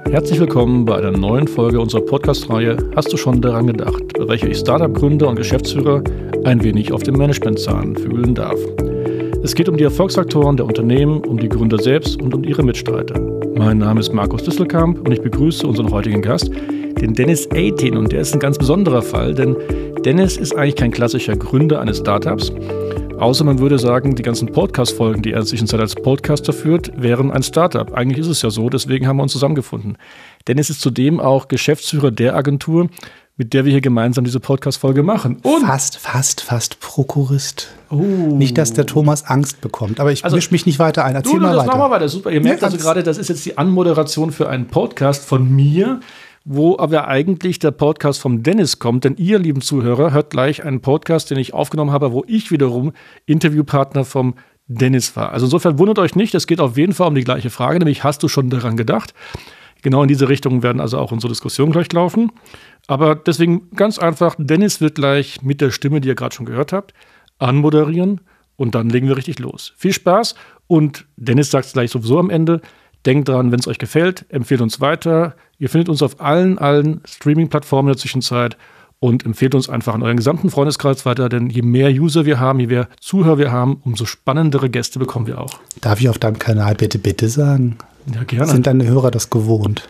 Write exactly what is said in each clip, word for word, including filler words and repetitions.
Herzlich willkommen bei einer neuen Folge unserer Podcast-Reihe Hast du schon daran gedacht, bei welcher ich Startup-Gründer und Geschäftsführer ein wenig auf dem Managementzahn fühlen darf. Es geht um die Erfolgsfaktoren der Unternehmen, um die Gründer selbst und um ihre Mitstreiter. Mein Name ist Markus Disselkamp und ich begrüße unseren heutigen Gast, den Dennis achtzehn. Und der ist ein ganz besonderer Fall, denn Dennis ist eigentlich kein klassischer Gründer eines Startups. Außer man würde sagen, die ganzen Podcast-Folgen, die er inzwischen als Podcaster führt, wären ein Startup. Eigentlich ist es ja so, deswegen haben wir uns zusammengefunden. Dennis ist zudem auch Geschäftsführer der Agentur, mit der wir hier gemeinsam diese Podcast-Folge machen. Und fast, fast, fast Prokurist. Oh. Nicht, dass der Thomas Angst bekommt, aber ich also, mische mich nicht weiter ein. Erzähl du, mal das weiter. Machen wir weiter. Super. Ihr merkt ja, also gerade, das ist jetzt die Anmoderation für einen Podcast von mir, wo aber eigentlich der Podcast vom Dennis kommt. Denn ihr, lieben Zuhörer, hört gleich einen Podcast, den ich aufgenommen habe, wo ich wiederum Interviewpartner vom Dennis war. Also insofern wundert euch nicht, es geht auf jeden Fall um die gleiche Frage, nämlich hast du schon daran gedacht? Genau in diese Richtung werden also auch unsere Diskussionen gleich laufen. Aber deswegen ganz einfach, Dennis wird gleich mit der Stimme, die ihr gerade schon gehört habt, anmoderieren und dann legen wir richtig los. Viel Spaß und Dennis sagt es gleich sowieso am Ende. Denkt dran, wenn es euch gefällt, empfehlt uns weiter. Ihr findet uns auf allen, allen Streaming-Plattformen in der Zwischenzeit und empfehlt uns einfach an euren gesamten Freundeskreis weiter, denn je mehr User wir haben, je mehr Zuhörer wir haben, umso spannendere Gäste bekommen wir auch. Darf ich auf deinem Kanal bitte, bitte sagen? Ja, gerne. Sind deine Hörer das gewohnt?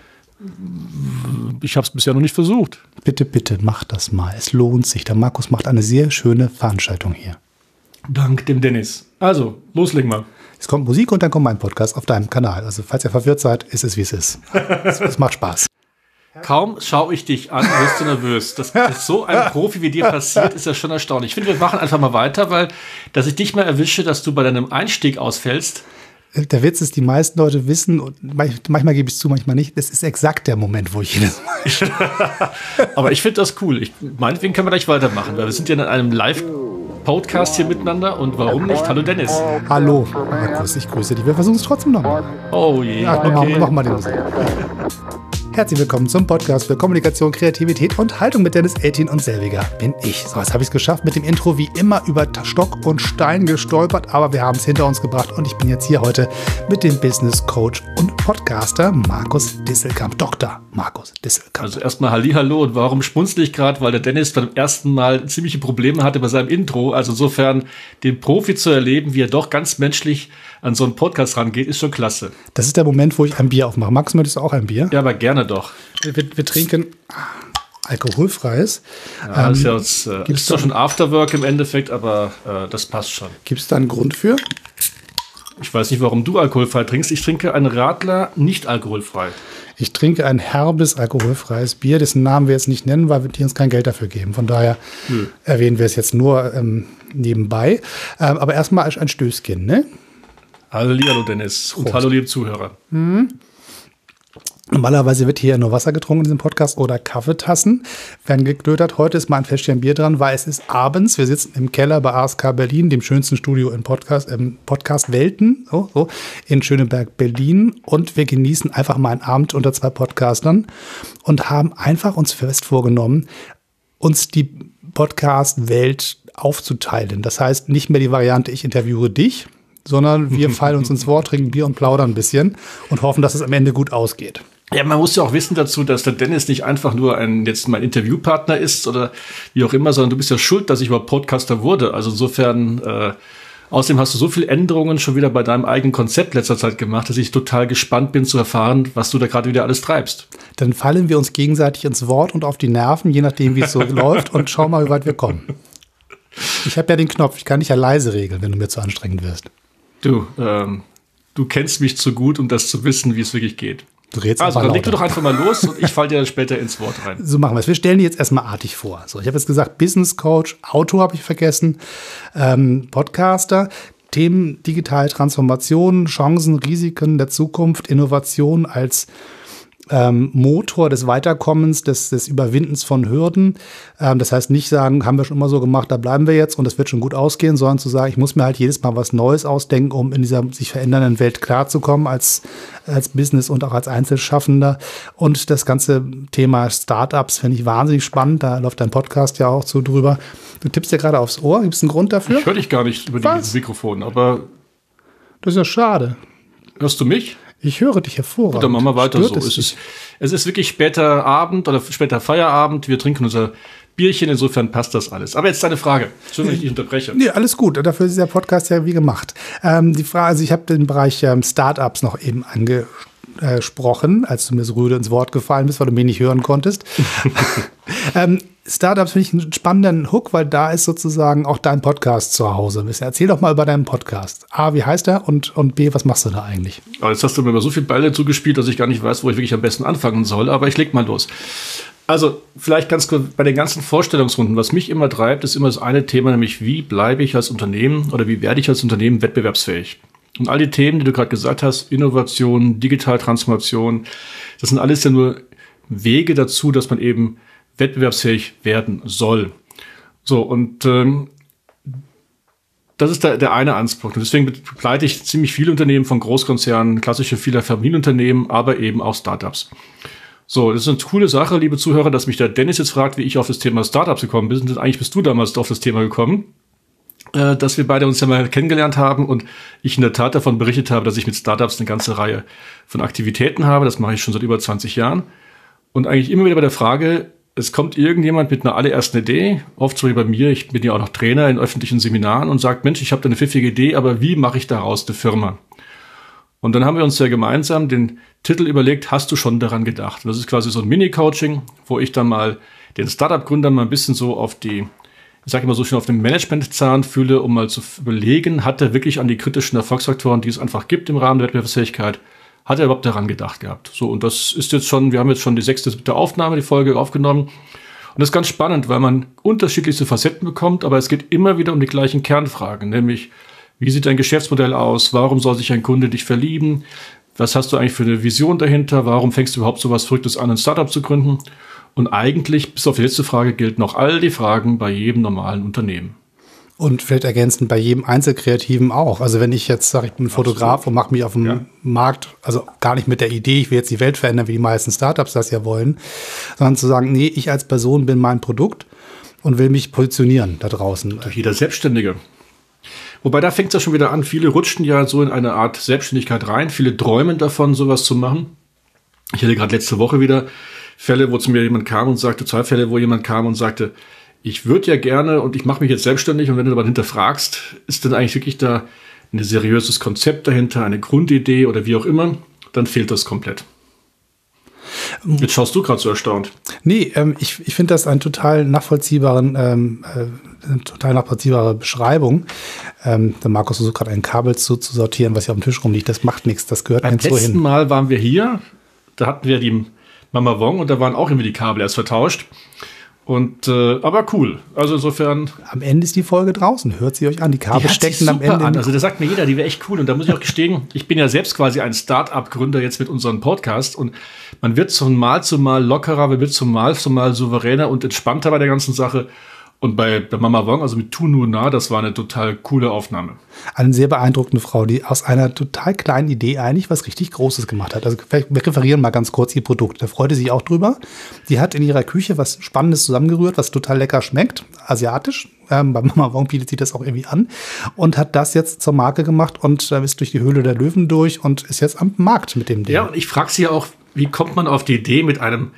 Ich habe es bisher noch nicht versucht. Bitte, bitte, mach das mal. Es lohnt sich. Der Markus macht eine sehr schöne Veranstaltung hier. Dank dem Dennis. Also, loslegen wir. Es kommt Musik und dann kommt mein Podcast auf deinem Kanal. Also falls ihr verwirrt seid, ist es, wie es ist. Es, es macht Spaß. Kaum schaue ich dich an, wirst du nervös. Dass das so ein Profi wie dir passiert, ist ja schon erstaunlich. Ich finde, wir machen einfach mal weiter, weil, dass ich dich mal erwische, dass du bei deinem Einstieg ausfällst. Der Witz ist, die meisten Leute wissen, und manchmal gebe ich es zu, manchmal nicht, das ist exakt der Moment, wo ich jedes Mal... Aber ich finde das cool. Ich, meinetwegen können wir gleich weitermachen, weil wir sind ja in einem Live-Podcast hier miteinander und warum nicht? Hallo Dennis. Hallo Markus, ich grüße dich. Wir versuchen es trotzdem nochmal. Oh je. Ja, okay. mach, mach mal den Musik. Herzlich willkommen zum Podcast für Kommunikation, Kreativität und Haltung mit Dennis achtzehn und selbiger bin ich. So, jetzt habe ich es geschafft mit dem Intro wie immer über Stock und Stein gestolpert, aber wir haben es hinter uns gebracht und ich bin jetzt hier heute mit dem Business Coach und Podcaster Markus Disselkamp, Doktor Markus Disselkamp. Also erstmal Hallihallo und warum schmunzle ich gerade, weil der Dennis beim ersten Mal ziemliche Probleme hatte bei seinem Intro, also insofern den Profi zu erleben, wie er doch ganz menschlich an so einen Podcast rangeht, ist schon klasse. Das ist der Moment, wo ich ein Bier aufmache. Max, möchtest du auch ein Bier? Ja, aber gerne doch. Wir, wir, wir trinken alkoholfreies. Ja, ähm, ist ja jetzt, äh, ist zwar schon Afterwork im Endeffekt, aber äh, das passt schon. Gibt es da einen Grund für? Ich weiß nicht, warum du alkoholfrei trinkst. Ich trinke einen Radler nicht alkoholfrei. Ich trinke ein herbes, alkoholfreies Bier, dessen Namen wir jetzt nicht nennen, weil die uns kein Geld dafür geben. Von daher hm. erwähnen wir es jetzt nur ähm, nebenbei. Ähm, aber erstmal ein Stößchen, ne? Hallo, hallo Dennis und Prost. Hallo liebe Zuhörer. Mhm. Normalerweise wird hier nur Wasser getrunken in diesem Podcast oder Kaffeetassen werden geklötert. Heute ist mal ein Fläschchen Bier dran, weil es ist abends. Wir sitzen im Keller bei A S K Berlin, dem schönsten Studio in Podcast, im Podcast Welten, so, so, in Schöneberg, Berlin. Und wir genießen einfach mal einen Abend unter zwei Podcastern und haben einfach uns fest vorgenommen, uns die Podcast-Welt aufzuteilen. Das heißt, nicht mehr die Variante, ich interviewe dich, sondern wir fallen uns ins Wort, trinken Bier und plaudern ein bisschen und hoffen, dass es am Ende gut ausgeht. Ja, man muss ja auch wissen dazu, dass der Dennis nicht einfach nur ein jetzt mein Interviewpartner ist oder wie auch immer, sondern du bist ja schuld, dass ich überhaupt Podcaster wurde. Also insofern, äh, außerdem hast du so viele Änderungen schon wieder bei deinem eigenen Konzept letzter Zeit gemacht, dass ich total gespannt bin zu erfahren, was du da gerade wieder alles treibst. Dann fallen wir uns gegenseitig ins Wort und auf die Nerven, je nachdem, wie es so läuft und schau mal, wie weit wir kommen. Ich habe ja den Knopf, ich kann dich ja leise regeln, wenn du mir zu anstrengend wirst. Du, ähm, du kennst mich zu gut, um das zu wissen, wie es wirklich geht. Du redest also, dann lauter. leg du doch einfach mal los und ich falle dir später ins Wort rein. So machen wir es. Wir stellen die jetzt erstmal artig vor. So, ich habe jetzt gesagt, Business Coach, Autor habe ich vergessen, ähm, Podcaster, Themen digitale Transformation, Chancen, Risiken der Zukunft, Innovation als Ähm, Motor des Weiterkommens, des, des Überwindens von Hürden. Ähm, das heißt nicht sagen, haben wir schon immer so gemacht, da bleiben wir jetzt und das wird schon gut ausgehen, sondern zu sagen, ich muss mir halt jedes Mal was Neues ausdenken, um in dieser sich verändernden Welt klarzukommen als, als Business und auch als Einzelschaffender. Und das ganze Thema Startups finde ich wahnsinnig spannend. Da läuft dein Podcast ja auch so drüber. Du tippst dir gerade aufs Ohr. Gibt es einen Grund dafür? Ich höre dich gar nicht über was? die Mikrofon, aber das ist ja schade. Hörst du mich? Ich höre dich hervorragend. Gut, dann machen wir weiter Stört so. Es, es, ist, es ist wirklich später Abend oder später Feierabend. Wir trinken unser Bierchen, insofern passt das alles. Aber jetzt deine Frage. Entschuldigung, wenn ich dich unterbreche. Nee, alles gut. Dafür ist dieser Podcast ja wie gemacht. Ähm, die Frage, also ich habe den Bereich ähm, Startups noch eben angesprochen, als du mir so rüde ins Wort gefallen bist, weil du mich nicht hören konntest. ähm, Startups finde ich einen spannenden Hook, weil da ist sozusagen auch dein Podcast zu Hause. Erzähl doch mal über deinen Podcast. A, wie heißt er? Und, und B, was machst du da eigentlich? Aber jetzt hast du mir so viele Bälle zugespielt, dass ich gar nicht weiß, wo ich wirklich am besten anfangen soll. Aber ich leg mal los. Also vielleicht ganz kurz bei den ganzen Vorstellungsrunden. Was mich immer treibt, ist immer das eine Thema, nämlich wie bleibe ich als Unternehmen oder wie werde ich als Unternehmen wettbewerbsfähig? Und all die Themen, die du gerade gesagt hast, Innovation, Digitaltransformation, das sind alles ja nur Wege dazu, dass man eben wettbewerbsfähig werden soll. So, und ähm, das ist der, der eine Anspruch. Und deswegen begleite ich ziemlich viele Unternehmen von Großkonzernen, klassische viele Familienunternehmen, aber eben auch Startups. So, das ist eine coole Sache, liebe Zuhörer, dass mich der Dennis jetzt fragt, wie ich auf das Thema Startups gekommen bin. Und eigentlich bist du damals auf das Thema gekommen, äh, dass wir beide uns ja mal kennengelernt haben und ich in der Tat davon berichtet habe, dass ich mit Startups eine ganze Reihe von Aktivitäten habe. Das mache ich schon seit über zwanzig Jahren. Und eigentlich immer wieder bei der Frage, es kommt irgendjemand mit einer allerersten Idee, oft so wie bei mir, ich bin ja auch noch Trainer in öffentlichen Seminaren und sagt, Mensch, ich habe da eine pfiffige Idee, aber wie mache ich daraus eine Firma? Und dann haben wir uns ja gemeinsam den Titel überlegt, hast du schon daran gedacht? Das ist quasi so ein Mini-Coaching, wo ich dann mal den Startup-Gründern mal ein bisschen so auf die, ich sage immer so schön, auf den Management-Zahn fühle, um mal zu überlegen, hat er wirklich an die kritischen Erfolgsfaktoren, die es einfach gibt im Rahmen der Wettbewerbsfähigkeit, hat er überhaupt daran gedacht gehabt? So, und das ist jetzt schon, wir haben jetzt schon die sechste, siebte Aufnahme, die Folge aufgenommen. Und das ist ganz spannend, weil man unterschiedlichste Facetten bekommt, aber es geht immer wieder um die gleichen Kernfragen, nämlich, wie sieht dein Geschäftsmodell aus? Warum soll sich ein Kunde dich verlieben? Was hast du eigentlich für eine Vision dahinter? Warum fängst du überhaupt so was Verrücktes an, ein Startup zu gründen? Und eigentlich, bis auf die letzte Frage, gelten noch all die Fragen bei jedem normalen Unternehmen. Und vielleicht ergänzend bei jedem Einzelkreativen auch. Also wenn ich jetzt sage, ich bin Fotograf und mache mich auf dem ja. Markt, also gar nicht mit der Idee, ich will jetzt die Welt verändern, wie die meisten Startups das ja wollen, sondern zu sagen, nee, ich als Person bin mein Produkt und will mich positionieren da draußen. Durch jeder Selbstständige. Wobei, da fängt es ja schon wieder an. Viele rutschen ja so in eine Art Selbstständigkeit rein. Viele träumen davon, sowas zu machen. Ich hatte gerade letzte Woche wieder Fälle, wo zu mir jemand kam und sagte, zwei Fälle, wo jemand kam und sagte, ich würde ja gerne und ich mache mich jetzt selbstständig. Und wenn du aber hinterfragst, ist denn eigentlich wirklich da ein seriöses Konzept dahinter, eine Grundidee oder wie auch immer, dann fehlt das komplett. Jetzt schaust du gerade so erstaunt. Nee, ähm, ich, ich finde das einen total nachvollziehbaren, ähm, äh, eine total nachvollziehbare Beschreibung. Ähm, der Markus versucht gerade ein Kabel zu, zu sortieren, was hier auf dem Tisch rumliegt. Das macht nichts, das gehört einfach hin. Beim letzten hin. Mal waren wir hier, da hatten wir die Mama Wong und da waren auch irgendwie die Kabel erst vertauscht. Und äh, aber cool. Also insofern. Am Ende ist die Folge draußen. Hört sie euch an. Die Kabel die stecken am Ende. An. Also da sagt mir jeder, die wäre echt cool. Und da muss ich auch gestehen, ich bin ja selbst quasi ein Start-up-Gründer jetzt mit unserem Podcast. Und man wird von Mal zu Mal lockerer, man wird von Mal zu Mal souveräner und entspannter bei der ganzen Sache. Und bei der Mama Wong, also mit Tu Nu Na, das war eine total coole Aufnahme. Eine sehr beeindruckende Frau, die aus einer total kleinen Idee eigentlich was richtig Großes gemacht hat. Also wir referieren mal ganz kurz ihr Produkt. Da freute sich auch drüber. Die hat in ihrer Küche was Spannendes zusammengerührt, was total lecker schmeckt, asiatisch. Ähm, bei Mama Wong bietet sie das auch irgendwie an und hat das jetzt zur Marke gemacht und äh, ist durch die Höhle der Löwen durch und ist jetzt am Markt mit dem Ding. Ja, und ich frage sie auch, wie kommt man auf die Idee, mit einem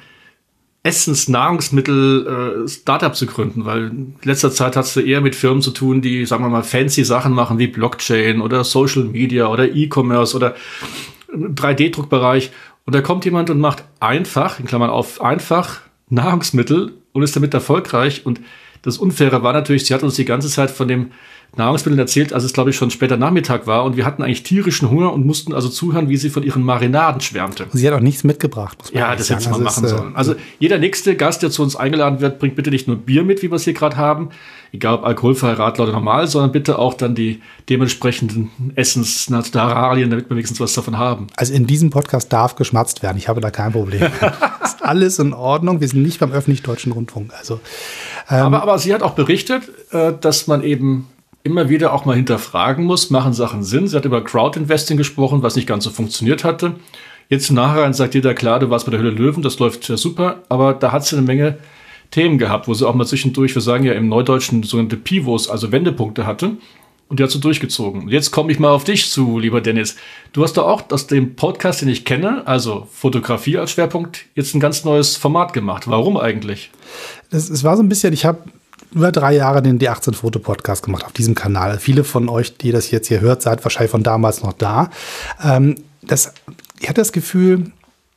Essens-Nahrungsmittel-Startup zu gründen, weil in letzter Zeit hast du eher mit Firmen zu tun, die, sagen wir mal, fancy Sachen machen wie Blockchain oder Social Media oder E-Commerce oder drei D Druckbereich. Und da kommt jemand und macht einfach, in Klammern auf, einfach Nahrungsmittel und ist damit erfolgreich. Und das Unfaire war natürlich, sie hat uns die ganze Zeit von dem Nahrungsmitteln erzählt, als es, glaube ich, schon später Nachmittag war. Und wir hatten eigentlich tierischen Hunger und mussten also zuhören, wie sie von ihren Marinaden schwärmte. Sie hat auch nichts mitgebracht. Muss man ja, das hätte sie mal also machen ist, sollen. Also jeder nächste Gast, der zu uns eingeladen wird, bringt bitte nicht nur Bier mit, wie wir es hier gerade haben, egal ob alkoholfrei, Radler oder normal, sondern bitte auch dann die dementsprechenden Essensnaturalien, damit wir wenigstens was davon haben. Also in diesem Podcast darf geschmatzt werden. Ich habe da kein Problem. Ist alles in Ordnung. Wir sind nicht beim öffentlich-deutschen Rundfunk. Also, ähm, aber, aber sie hat auch berichtet, äh, dass man eben immer wieder auch mal hinterfragen muss, machen Sachen Sinn. Sie hat über Crowd-Investing gesprochen, was nicht ganz so funktioniert hatte. Jetzt im Nachhinein sagt jeder, klar, du warst bei der Höhle Löwen, das läuft ja super, aber da hat sie eine Menge Themen gehabt, wo sie auch mal zwischendurch, wir sagen ja im Neudeutschen, sogenannte Pivots, also Wendepunkte hatte. Und die hast du durchgezogen. Und jetzt komme ich mal auf dich zu, lieber Dennis. Du hast da auch aus dem Podcast, den ich kenne, also Fotografie als Schwerpunkt, jetzt ein ganz neues Format gemacht. Warum eigentlich? Es, es war so ein bisschen, ich habe über drei Jahre den D achtzehn Foto-Podcast gemacht auf diesem Kanal. Viele von euch, die das jetzt hier hört, seid wahrscheinlich von damals noch da. Ähm, das, ich hatte das Gefühl,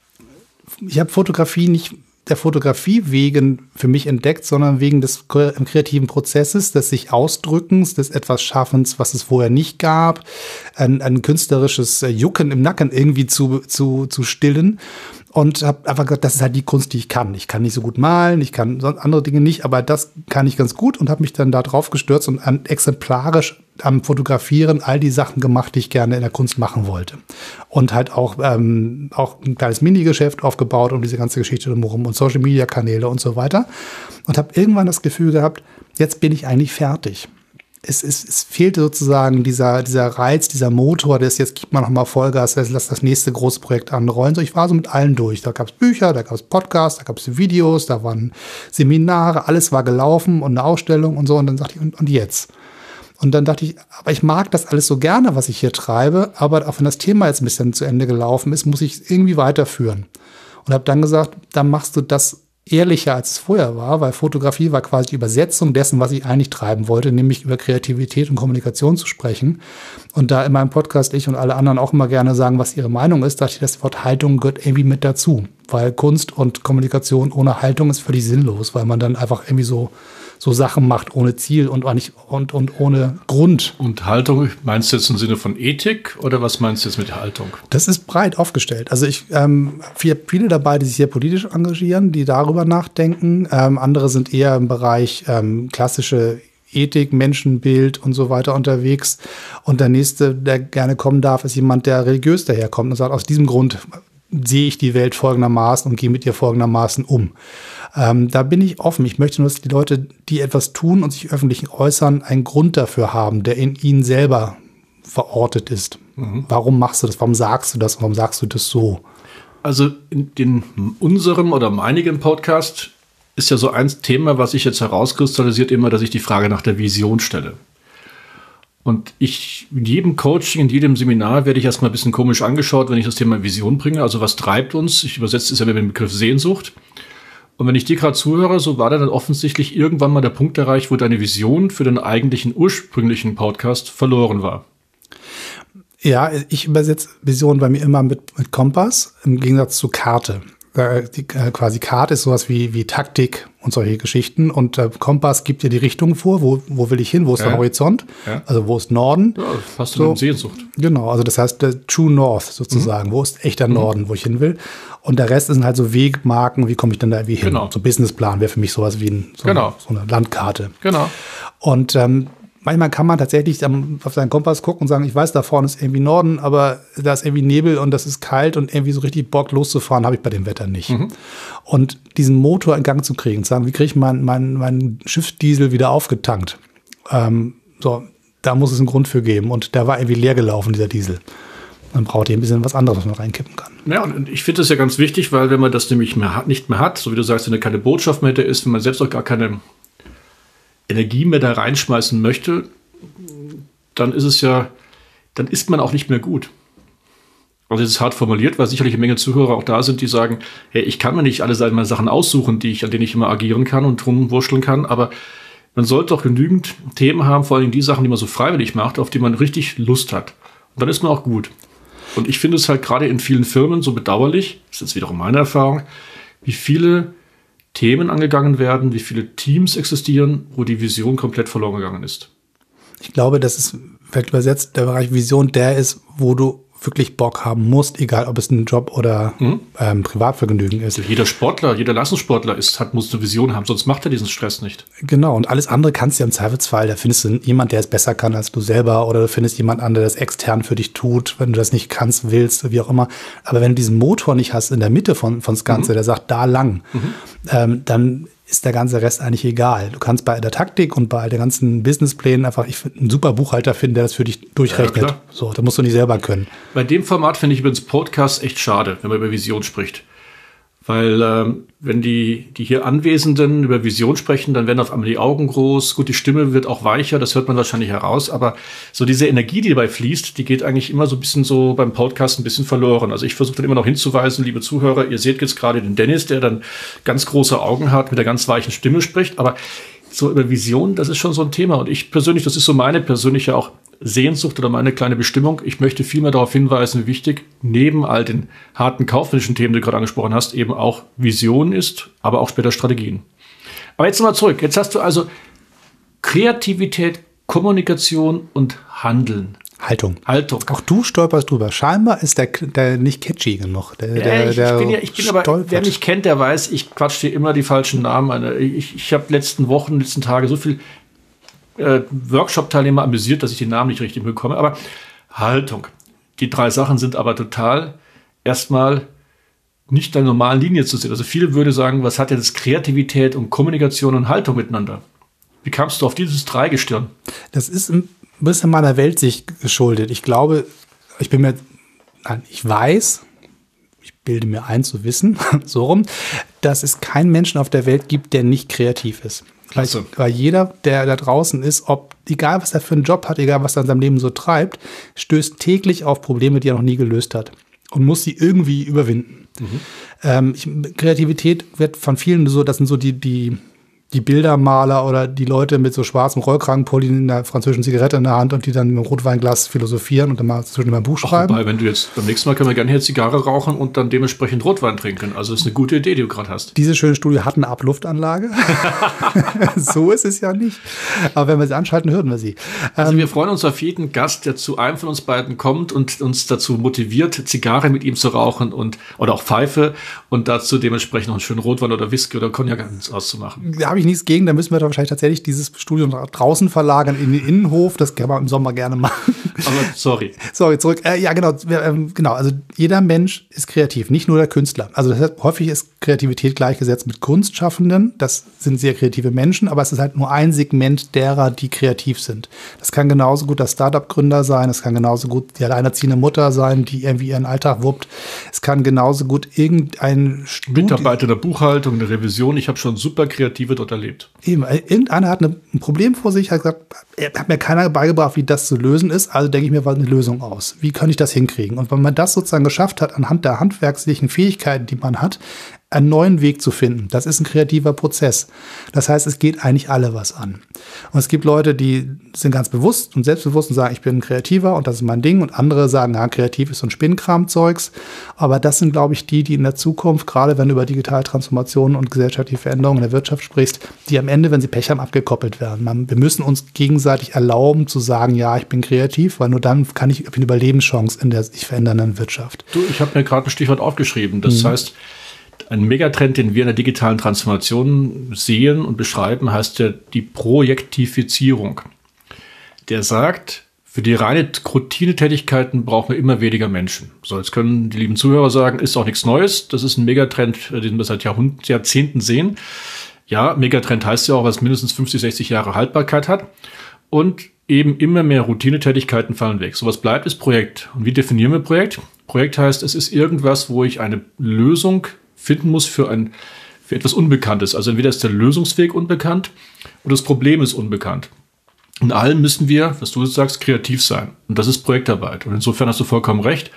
ich habe Fotografie nicht der Fotografie wegen für mich entdeckt, sondern wegen des kreativen Prozesses, des sich Ausdrückens, des etwas Schaffens, was es vorher nicht gab, ein, ein künstlerisches Jucken im Nacken irgendwie zu, zu, zu stillen. Und habe einfach gesagt, das ist halt die Kunst, die ich kann. Ich kann nicht so gut malen, ich kann andere Dinge nicht, aber das kann ich ganz gut und habe mich dann da drauf gestürzt und an, exemplarisch am Fotografieren all die Sachen gemacht, die ich gerne in der Kunst machen wollte. Und halt auch, ähm, auch ein kleines Minigeschäft aufgebaut und diese ganze Geschichte drumherum und Social-Media-Kanäle und so weiter. Und habe irgendwann das Gefühl gehabt, jetzt bin ich eigentlich fertig. Es, es, es fehlte sozusagen dieser, dieser Reiz, dieser Motor, das jetzt gibt man noch mal Vollgas, lass das nächste große Projekt anrollen. So, ich war so mit allen durch. Da gab es Bücher, da gab es Podcasts, da gab es Videos, da waren Seminare, alles war gelaufen und eine Ausstellung und so. Und dann sagte ich, und, und jetzt? Und dann dachte ich, aber ich mag das alles so gerne, was ich hier treibe, aber auch wenn das Thema jetzt ein bisschen zu Ende gelaufen ist, muss ich es irgendwie weiterführen. Und habe dann gesagt, dann machst du das ehrlicher, als es vorher war, weil Fotografie war quasi die Übersetzung dessen, was ich eigentlich treiben wollte, nämlich über Kreativität und Kommunikation zu sprechen. Und da in meinem Podcast ich und alle anderen auch immer gerne sagen, was ihre Meinung ist, dachte ich, das Wort Haltung gehört irgendwie mit dazu. Weil Kunst und Kommunikation ohne Haltung ist völlig sinnlos, weil man dann einfach irgendwie so so Sachen macht ohne Ziel und, nicht, und, und ohne Grund. Und Haltung, meinst du jetzt im Sinne von Ethik oder was meinst du jetzt mit Haltung? Das ist breit aufgestellt. Also ich ähm, viele, viele dabei, die sich hier politisch engagieren, die darüber nachdenken. Ähm, andere sind eher im Bereich ähm, klassische Ethik, Menschenbild und so weiter unterwegs. Und der nächste, der gerne kommen darf, ist jemand, der religiös daherkommt und sagt, aus diesem Grund sehe ich die Welt folgendermaßen und gehe mit ihr folgendermaßen um. Ähm, da bin ich offen. Ich möchte nur, dass die Leute, die etwas tun und sich öffentlich äußern, einen Grund dafür haben, der in ihnen selber verortet ist. Mhm. Warum machst du das? Warum sagst du das? Warum sagst du das so? Also in den, unserem oder meinigen Podcast ist ja so ein Thema, was sich jetzt herauskristallisiert, immer, dass ich die Frage nach der Vision stelle. Und ich, in jedem Coaching, in jedem Seminar werde ich erstmal ein bisschen komisch angeschaut, wenn ich das Thema Vision bringe. Also was treibt uns? Ich übersetze es ja mit dem Begriff Sehnsucht. Und wenn ich dir gerade zuhöre, so war dann offensichtlich irgendwann mal der Punkt erreicht, wo deine Vision für den eigentlichen ursprünglichen Podcast verloren war. Ja, ich übersetze Vision bei mir immer mit, mit Kompass, im Gegensatz zu Karte. Die, äh, quasi Karte ist sowas wie, wie Taktik und solche Geschichten. Und äh, Kompass gibt dir die Richtung vor, wo, wo will ich hin, wo ist ja. der Horizont, ja. also wo ist Norden. Ja, passt zu so, Sehnsucht. Genau, also das heißt der True North sozusagen, mhm. wo ist echter Norden, mhm. wo ich hin will. Und der Rest sind halt so Wegmarken, wie komme ich denn da irgendwie hin? Genau. So Businessplan wäre für mich sowas wie ein, so, genau. eine, so eine Landkarte. Genau. Und ähm, manchmal kann man tatsächlich auf seinen Kompass gucken und sagen, ich weiß, da vorne ist irgendwie Norden, aber da ist irgendwie Nebel und das ist kalt und irgendwie so richtig Bock loszufahren habe ich bei dem Wetter nicht. Mhm. Und diesen Motor in Gang zu kriegen, zu sagen, wie kriege ich meinen mein, mein Schiffsdiesel wieder aufgetankt? Ähm, so, da muss es einen Grund für geben. Und der war irgendwie leer gelaufen, dieser Diesel. Dann braucht ihr ein bisschen was anderes, was man reinkippen kann. Ja, und ich finde das ja ganz wichtig, weil wenn man das nämlich mehr hat, nicht mehr hat, so wie du sagst, wenn da keine Botschaft mehr da ist, wenn man selbst auch gar keine Energie mehr da reinschmeißen möchte, dann ist es ja, dann ist man auch nicht mehr gut. Also das ist hart formuliert, weil sicherlich eine Menge Zuhörer auch da sind, die sagen, hey, ich kann mir nicht alle meine Sachen aussuchen, die ich, an denen ich immer agieren kann und rumwurschteln kann, aber man sollte auch genügend Themen haben, vor allem die Sachen, die man so freiwillig macht, auf die man richtig Lust hat. Und dann ist man auch gut. Und ich finde es halt gerade in vielen Firmen so bedauerlich, das ist jetzt wiederum meine Erfahrung, wie viele Themen angegangen werden, wie viele Teams existieren, wo die Vision komplett verloren gegangen ist. Ich glaube, das ist, vielleicht übersetzt, der Bereich Vision der ist, wo du wirklich Bock haben musst, egal ob es ein Job oder mhm. ähm, Privatvergnügen ist. Also jeder Sportler, jeder Leistungssportler ist, hat, muss eine Vision haben, sonst macht er diesen Stress nicht. Genau, und alles andere kannst du ja im Zweifelsfall, da findest du jemanden, der es besser kann als du selber, oder du findest jemand anderen, der das extern für dich tut, wenn du das nicht kannst, willst, wie auch immer. Aber wenn du diesen Motor nicht hast in der Mitte von von's Ganze, mhm. der sagt, da lang, mhm. ähm, dann ist der ganze Rest eigentlich egal. Du kannst bei der Taktik und bei den ganzen Businessplänen einfach ich einen super Buchhalter finden, der das für dich durchrechnet. Ja, so, da musst du nicht selber können. Bei dem Format finde ich übrigens Podcast echt schade, wenn man über Vision spricht. Weil ähm, wenn die, die hier Anwesenden über Vision sprechen, dann werden auf einmal die Augen groß. Gut, die Stimme wird auch weicher, das hört man wahrscheinlich heraus. Aber so diese Energie, die dabei fließt, die geht eigentlich immer so ein bisschen so beim Podcast ein bisschen verloren. Also ich versuche dann immer noch hinzuweisen, liebe Zuhörer, ihr seht jetzt gerade den Dennis, der dann ganz große Augen hat, mit der ganz weichen Stimme spricht. Aber so über Vision, das ist schon so ein Thema. Und ich persönlich, das ist so meine persönliche auch Sehnsucht oder meine kleine Bestimmung. Ich möchte vielmehr darauf hinweisen, wie wichtig neben all den harten kaufmännischen Themen, die du gerade angesprochen hast, eben auch Vision ist, aber auch später Strategien. Aber jetzt nochmal zurück. Jetzt hast du also Kreativität, Kommunikation und Handeln. Haltung. Haltung. Auch du stolperst drüber. Scheinbar ist der, der nicht catchy genug. Der, ja, der, ich, der ich bin ja, ich bin aber, stolpert. Wer mich kennt, der weiß, ich quatsch dir immer die falschen Namen an. Ich, ich habe letzten Wochen, letzten Tage so viel äh, Workshop-Teilnehmer amüsiert, dass ich den Namen nicht richtig bekomme. Aber Haltung. Die drei Sachen sind aber total erstmal nicht in der normalen Linie zu sehen. Also viele würden sagen, was hat denn das Kreativität und Kommunikation und Haltung miteinander? Wie kamst du auf dieses Dreigestirn? Das ist ein bisschen meiner Weltsicht geschuldet. Ich glaube, ich bin mir, nein, ich weiß, ich bilde mir ein zu wissen, so rum, dass es keinen Menschen auf der Welt gibt, der nicht kreativ ist. Weil, weil jeder, der da draußen ist, ob, egal was er für einen Job hat, egal was er in seinem Leben so treibt, stößt täglich auf Probleme, die er noch nie gelöst hat und muss sie irgendwie überwinden. Mhm. Ähm, ich, Kreativität wird von vielen so, das sind so die, die die Bildermaler oder die Leute mit so schwarzem Rollkragenpulli in der französischen Zigarette in der Hand und die dann mit einem Rotweinglas philosophieren und dann mal zwischen ein Buch schreiben. Ach, wobei, wenn du jetzt beim nächsten Mal können wir gerne hier Zigarre rauchen und dann dementsprechend Rotwein trinken. Also das ist eine gute Idee, die du gerade hast. Diese schöne Studie hat eine Abluftanlage. So ist es ja nicht. Aber wenn wir sie anschalten, hören wir sie. Also ähm, wir freuen uns auf jeden Gast, der zu einem von uns beiden kommt und uns dazu motiviert, Zigarre mit ihm zu rauchen und oder auch Pfeife und dazu dementsprechend noch einen schönen Rotwein oder Whisky oder Cognac auszumachen. Da habe ich nichts gegen, da müssen wir doch wahrscheinlich tatsächlich dieses Studio draußen verlagern in den Innenhof. Das kann man im Sommer gerne machen. Aber sorry. Sorry, zurück. Äh, ja, genau. Wir, ähm, genau. Also jeder Mensch ist kreativ, nicht nur der Künstler. Also das heißt, häufig ist Kreativität gleichgesetzt mit Kunstschaffenden. Das sind sehr kreative Menschen, aber es ist halt nur ein Segment derer, die kreativ sind. Das kann genauso gut der Startup-Gründer sein. Es kann genauso gut die alleinerziehende Mutter sein, die irgendwie ihren Alltag wuppt. Es kann genauso gut irgendein Studi- Mitarbeiter der Buchhaltung, der Revision. Ich habe schon super Kreative dort erlebt. Eben, irgendeiner hat eine, ein Problem vor sich, hat gesagt, er hat mir keiner beigebracht, wie das zu lösen ist, also denke ich mir mal eine Lösung aus. Wie kann ich das hinkriegen? Und wenn man das sozusagen geschafft hat, anhand der handwerklichen Fähigkeiten, die man hat, einen neuen Weg zu finden, das ist ein kreativer Prozess. Das heißt, es geht eigentlich alle was an. Und es gibt Leute, die sind ganz bewusst und selbstbewusst und sagen, ich bin ein Kreativer und das ist mein Ding. Und andere sagen, ja, kreativ ist so ein Spinnkram-Zeugs. Aber das sind, glaube ich, die, die in der Zukunft, gerade wenn du über Digitaltransformationen und gesellschaftliche Veränderungen in der Wirtschaft sprichst, die am Ende, wenn sie Pech haben, abgekoppelt werden. Man, wir müssen uns gegenseitig erlauben zu sagen, ja, ich bin kreativ, weil nur dann kann ich eine Überlebenschance in der sich verändernden Wirtschaft. Du, ich habe mir gerade ein Stichwort aufgeschrieben. Das mhm. heißt, ein Megatrend, den wir in der digitalen Transformation sehen und beschreiben, heißt ja die Projektifizierung. Der sagt, für die reine Routinetätigkeiten brauchen wir immer weniger Menschen. So, jetzt können die lieben Zuhörer sagen, ist auch nichts Neues. Das ist ein Megatrend, den wir seit Jahrhund- Jahrzehnten sehen. Ja, Megatrend heißt ja auch, was mindestens fünfzig, sechzig Jahre Haltbarkeit hat. Und eben immer mehr Routinetätigkeiten fallen weg. So, was bleibt, ist Projekt. Und wie definieren wir Projekt? Projekt heißt, es ist irgendwas, wo ich eine Lösung finden muss für ein für etwas Unbekanntes. Also entweder ist der Lösungsweg unbekannt oder das Problem ist unbekannt. In allem müssen wir, was du jetzt sagst, kreativ sein. Und das ist Projektarbeit. Und insofern hast du vollkommen recht.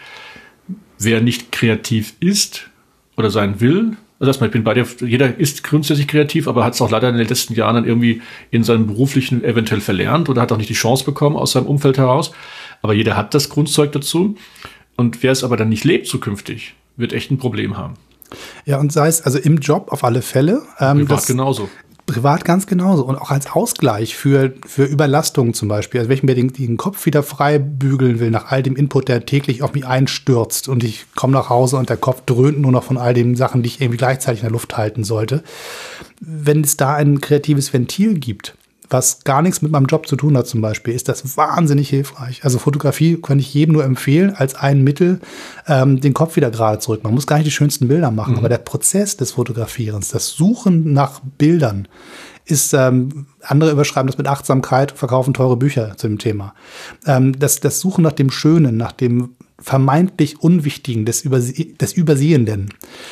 Wer nicht kreativ ist oder sein will, also erstmal, ich bin bei dir, jeder ist grundsätzlich kreativ, aber hat es auch leider in den letzten Jahren dann irgendwie in seinem beruflichen eventuell verlernt oder hat auch nicht die Chance bekommen aus seinem Umfeld heraus. Aber jeder hat das Grundzeug dazu. Und wer es aber dann nicht lebt zukünftig, wird echt ein Problem haben. Ja, und sei es also im Job auf alle Fälle. Ähm, privat das, genauso. Privat ganz genauso. Und auch als Ausgleich für, für Überlastungen zum Beispiel. Also wenn ich mir den, den Kopf wieder frei bügeln will nach all dem Input, der täglich auf mich einstürzt und ich komme nach Hause und der Kopf dröhnt nur noch von all den Sachen, die ich irgendwie gleichzeitig in der Luft halten sollte. Wenn es da ein kreatives Ventil gibt, was gar nichts mit meinem Job zu tun hat zum Beispiel, ist das wahnsinnig hilfreich. Also Fotografie kann ich jedem nur empfehlen, als ein Mittel, ähm, den Kopf wieder gerade zurück. Man muss gar nicht die schönsten Bilder machen, mhm. aber der Prozess des Fotografierens, das Suchen nach Bildern, ist, ähm, andere überschreiben das mit Achtsamkeit, verkaufen teure Bücher zu dem Thema. Ähm, das, das Suchen nach dem Schönen, nach dem vermeintlich Unwichtigen, des, Überse- des Übersehenden,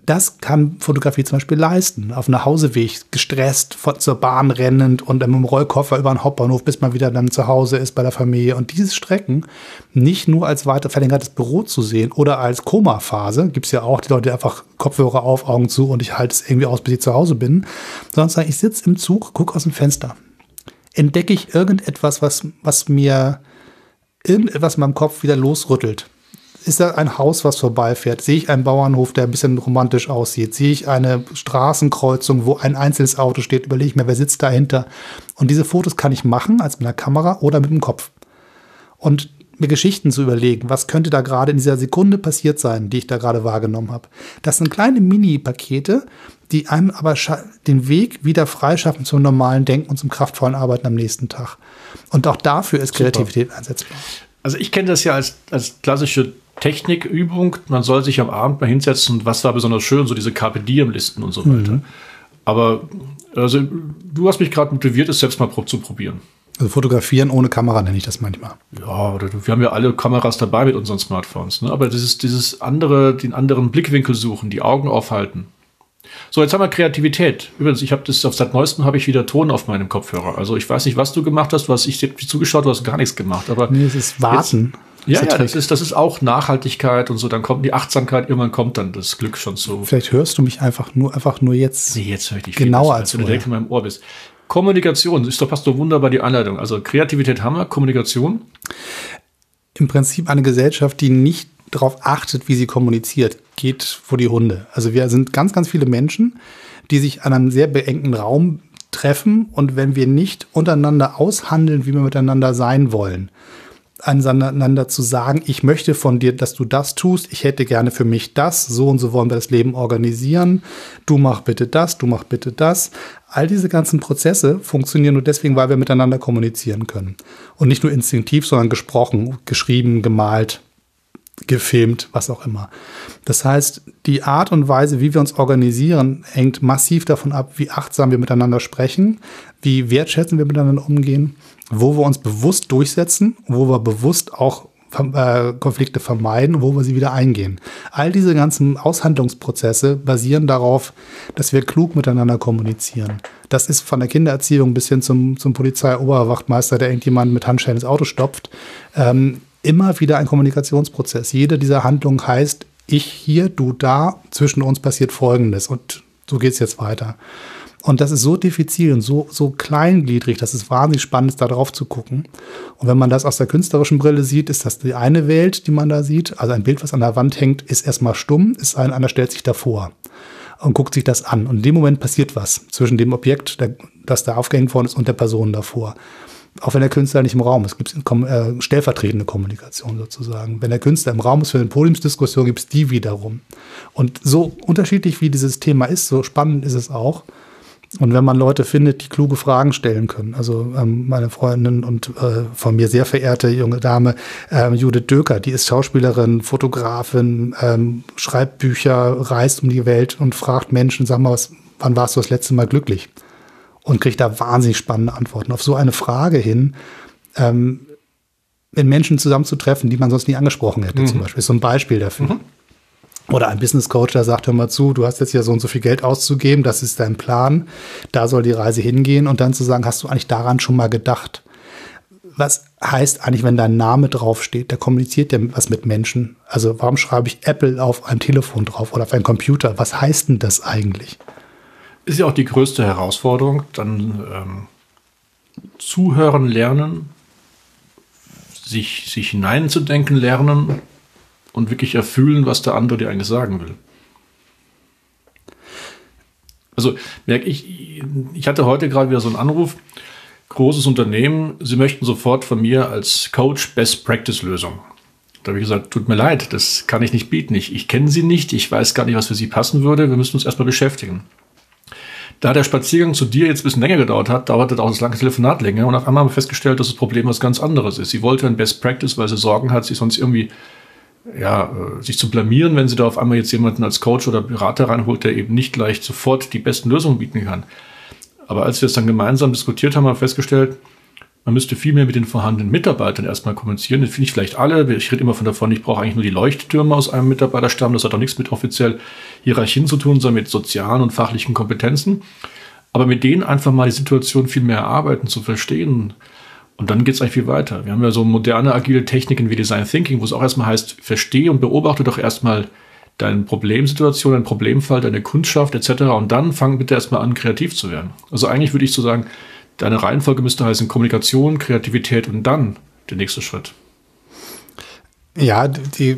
Das kann Fotografie zum Beispiel leisten. Auf einem Nachhauseweg gestresst, von, zur Bahn rennend und mit dem Rollkoffer über den Hauptbahnhof, bis man wieder dann zu Hause ist bei der Familie. Und diese Strecken nicht nur als weiter verlängertes Büro zu sehen oder als Koma-Phase, gibt es ja auch die Leute, die einfach Kopfhörer auf, Augen zu und ich halte es irgendwie aus, bis ich zu Hause bin, sondern sagen, ich sitze im Zug, gucke aus dem Fenster. Entdecke ich irgendetwas, was, was mir irgendetwas in meinem Kopf wieder losrüttelt. Ist da ein Haus, was vorbeifährt? Sehe ich einen Bauernhof, der ein bisschen romantisch aussieht? Sehe ich eine Straßenkreuzung, wo ein einzelnes Auto steht? Überlege ich mir, wer sitzt dahinter? Und diese Fotos kann ich machen, als mit einer Kamera oder mit dem Kopf. Und mir Geschichten zu überlegen, was könnte da gerade in dieser Sekunde passiert sein, die ich da gerade wahrgenommen habe. Das sind kleine Mini-Pakete, die einem aber den Weg wieder freischaffen zum normalen Denken und zum kraftvollen Arbeiten am nächsten Tag. Und auch dafür ist Kreativität Super. einsetzbar. Also ich kenne das ja als, als klassische Technikübung. Man soll sich am Abend mal hinsetzen und was war besonders schön, so diese Carpe Diem-Listen und so weiter. Mhm. Aber also, du hast mich gerade motiviert, es selbst mal zu probieren. Also fotografieren ohne Kamera nenne ich das manchmal. Ja, oder wir haben ja alle Kameras dabei mit unseren Smartphones. Ne? Aber dieses, dieses andere, den anderen Blickwinkel suchen, die Augen aufhalten. So, jetzt haben wir Kreativität. Übrigens, ich habe das auf seit neuestem habe ich wieder Ton auf meinem Kopfhörer. Also ich weiß nicht, was du gemacht hast, du hast ich dir zugeschaut, du hast gar nichts gemacht. Aber nee, es ist Warten. Jetzt, ja, ja, das ist, das ist auch Nachhaltigkeit und so. Dann kommt die Achtsamkeit, irgendwann kommt dann das Glück schon so. Vielleicht hörst du mich einfach nur, einfach nur jetzt, nee, jetzt höre ich dich genauer als wenn du direkt in meinem Ohr bist. Kommunikation, ist doch passt doch wunderbar die Einleitung. Also Kreativität haben wir, Kommunikation. Im Prinzip eine Gesellschaft, die nicht darauf achtet, wie sie kommuniziert, geht vor die Hunde. Also wir sind ganz, ganz viele Menschen, die sich an einem sehr beengten Raum treffen und wenn wir nicht untereinander aushandeln, wie wir miteinander sein wollen, aneinander zu sagen, ich möchte von dir, dass du das tust, ich hätte gerne für mich das, so und so wollen wir das Leben organisieren, du mach bitte das, du mach bitte das. All diese ganzen Prozesse funktionieren nur deswegen, weil wir miteinander kommunizieren können. Und nicht nur instinktiv, sondern gesprochen, geschrieben, gemalt, gefilmt, was auch immer. Das heißt, die Art und Weise, wie wir uns organisieren, hängt massiv davon ab, wie achtsam wir miteinander sprechen, wie wertschätzend wir miteinander umgehen, wo wir uns bewusst durchsetzen, wo wir bewusst auch äh, Konflikte vermeiden, wo wir sie wieder eingehen. All diese ganzen Aushandlungsprozesse basieren darauf, dass wir klug miteinander kommunizieren. Das ist von der Kindererziehung bis hin zum, zum Polizei-Oberwachtmeister, der irgendjemanden mit Handschellen ins Auto stopft, ähm, immer wieder ein Kommunikationsprozess. Jede dieser Handlungen heißt, ich hier, du da, zwischen uns passiert Folgendes und so geht es jetzt weiter. Und das ist so diffizil und so, so kleingliedrig, dass es wahnsinnig spannend ist, da drauf zu gucken. Und wenn man das aus der künstlerischen Brille sieht, ist das die eine Welt, die man da sieht. Also ein Bild, was an der Wand hängt, ist erstmal stumm, ist ein, einer stellt sich davor und guckt sich das an. Und in dem Moment passiert was zwischen dem Objekt, der, das da aufgehängt worden ist, und der Person davor. Auch wenn der Künstler nicht im Raum ist, gibt es äh, stellvertretende Kommunikation sozusagen. Wenn der Künstler im Raum ist für eine Podiumsdiskussion, gibt es die wiederum. Und so unterschiedlich wie dieses Thema ist, so spannend ist es auch. Und wenn man Leute findet, die kluge Fragen stellen können, also ähm, meine Freundin und äh, von mir sehr verehrte junge Dame äh, Judith Döker, die ist Schauspielerin, Fotografin, ähm, schreibt Bücher, reist um die Welt und fragt Menschen, sag mal, was, wann warst du das letzte Mal glücklich? Und kriegt da wahnsinnig spannende Antworten. Auf so eine Frage hin, ähm, mit Menschen zusammenzutreffen, die man sonst nie angesprochen hätte, mhm. zum Beispiel, ist so ein Beispiel dafür. Mhm. Oder ein Business Coach, der sagt, hör mal zu, du hast jetzt ja so und so viel Geld auszugeben, das ist dein Plan, da soll die Reise hingehen, und dann zu sagen, hast du eigentlich daran schon mal gedacht? Was heißt eigentlich, wenn dein Name draufsteht, der kommuniziert ja was mit Menschen. Also warum schreibe ich Apple auf ein Telefon drauf oder auf einen Computer? Was heißt denn das eigentlich? Ist ja auch die größte Herausforderung, dann ähm, zuhören lernen, sich, sich hineinzudenken lernen und wirklich erfühlen, was der andere dir eigentlich sagen will. Also merke ich, ich hatte heute gerade wieder so einen Anruf, großes Unternehmen, sie möchten sofort von mir als Coach Best-Practice-Lösung. Da habe ich gesagt, tut mir leid, das kann ich nicht bieten. Ich, ich kenne sie nicht, ich weiß gar nicht, was für sie passen würde, wir müssen uns erstmal beschäftigen. Da der Spaziergang zu dir jetzt ein bisschen länger gedauert hat, dauerte auch das lange Telefonat länger, und auf einmal haben wir festgestellt, dass das Problem was ganz anderes ist. Sie wollte ein Best-Practice, weil sie Sorgen hat, sich sonst irgendwie ja, sich zu blamieren, wenn sie da auf einmal jetzt jemanden als Coach oder Berater reinholt, der eben nicht gleich sofort die besten Lösungen bieten kann. Aber als wir es dann gemeinsam diskutiert haben, haben wir festgestellt, Man müsste viel mehr mit den vorhandenen Mitarbeitern erstmal kommunizieren. Das finde ich vielleicht alle. Ich rede immer von davon, ich brauche eigentlich nur die Leuchttürme aus einem Mitarbeiterstamm. Das hat auch nichts mit offiziell Hierarchien zu tun, sondern mit sozialen und fachlichen Kompetenzen. Aber mit denen einfach mal die Situation viel mehr erarbeiten, zu verstehen. Und dann geht es eigentlich viel weiter. Wir haben ja so moderne, agile Techniken wie Design Thinking, wo es auch erstmal heißt, verstehe und beobachte doch erstmal deine Problemsituation, deinen Problemfall, deine Kundschaft et cetera. Und dann fang bitte erstmal an, kreativ zu werden. Also eigentlich würde ich so sagen, deine Reihenfolge müsste heißen Kommunikation, Kreativität und dann der nächste Schritt. Ja, die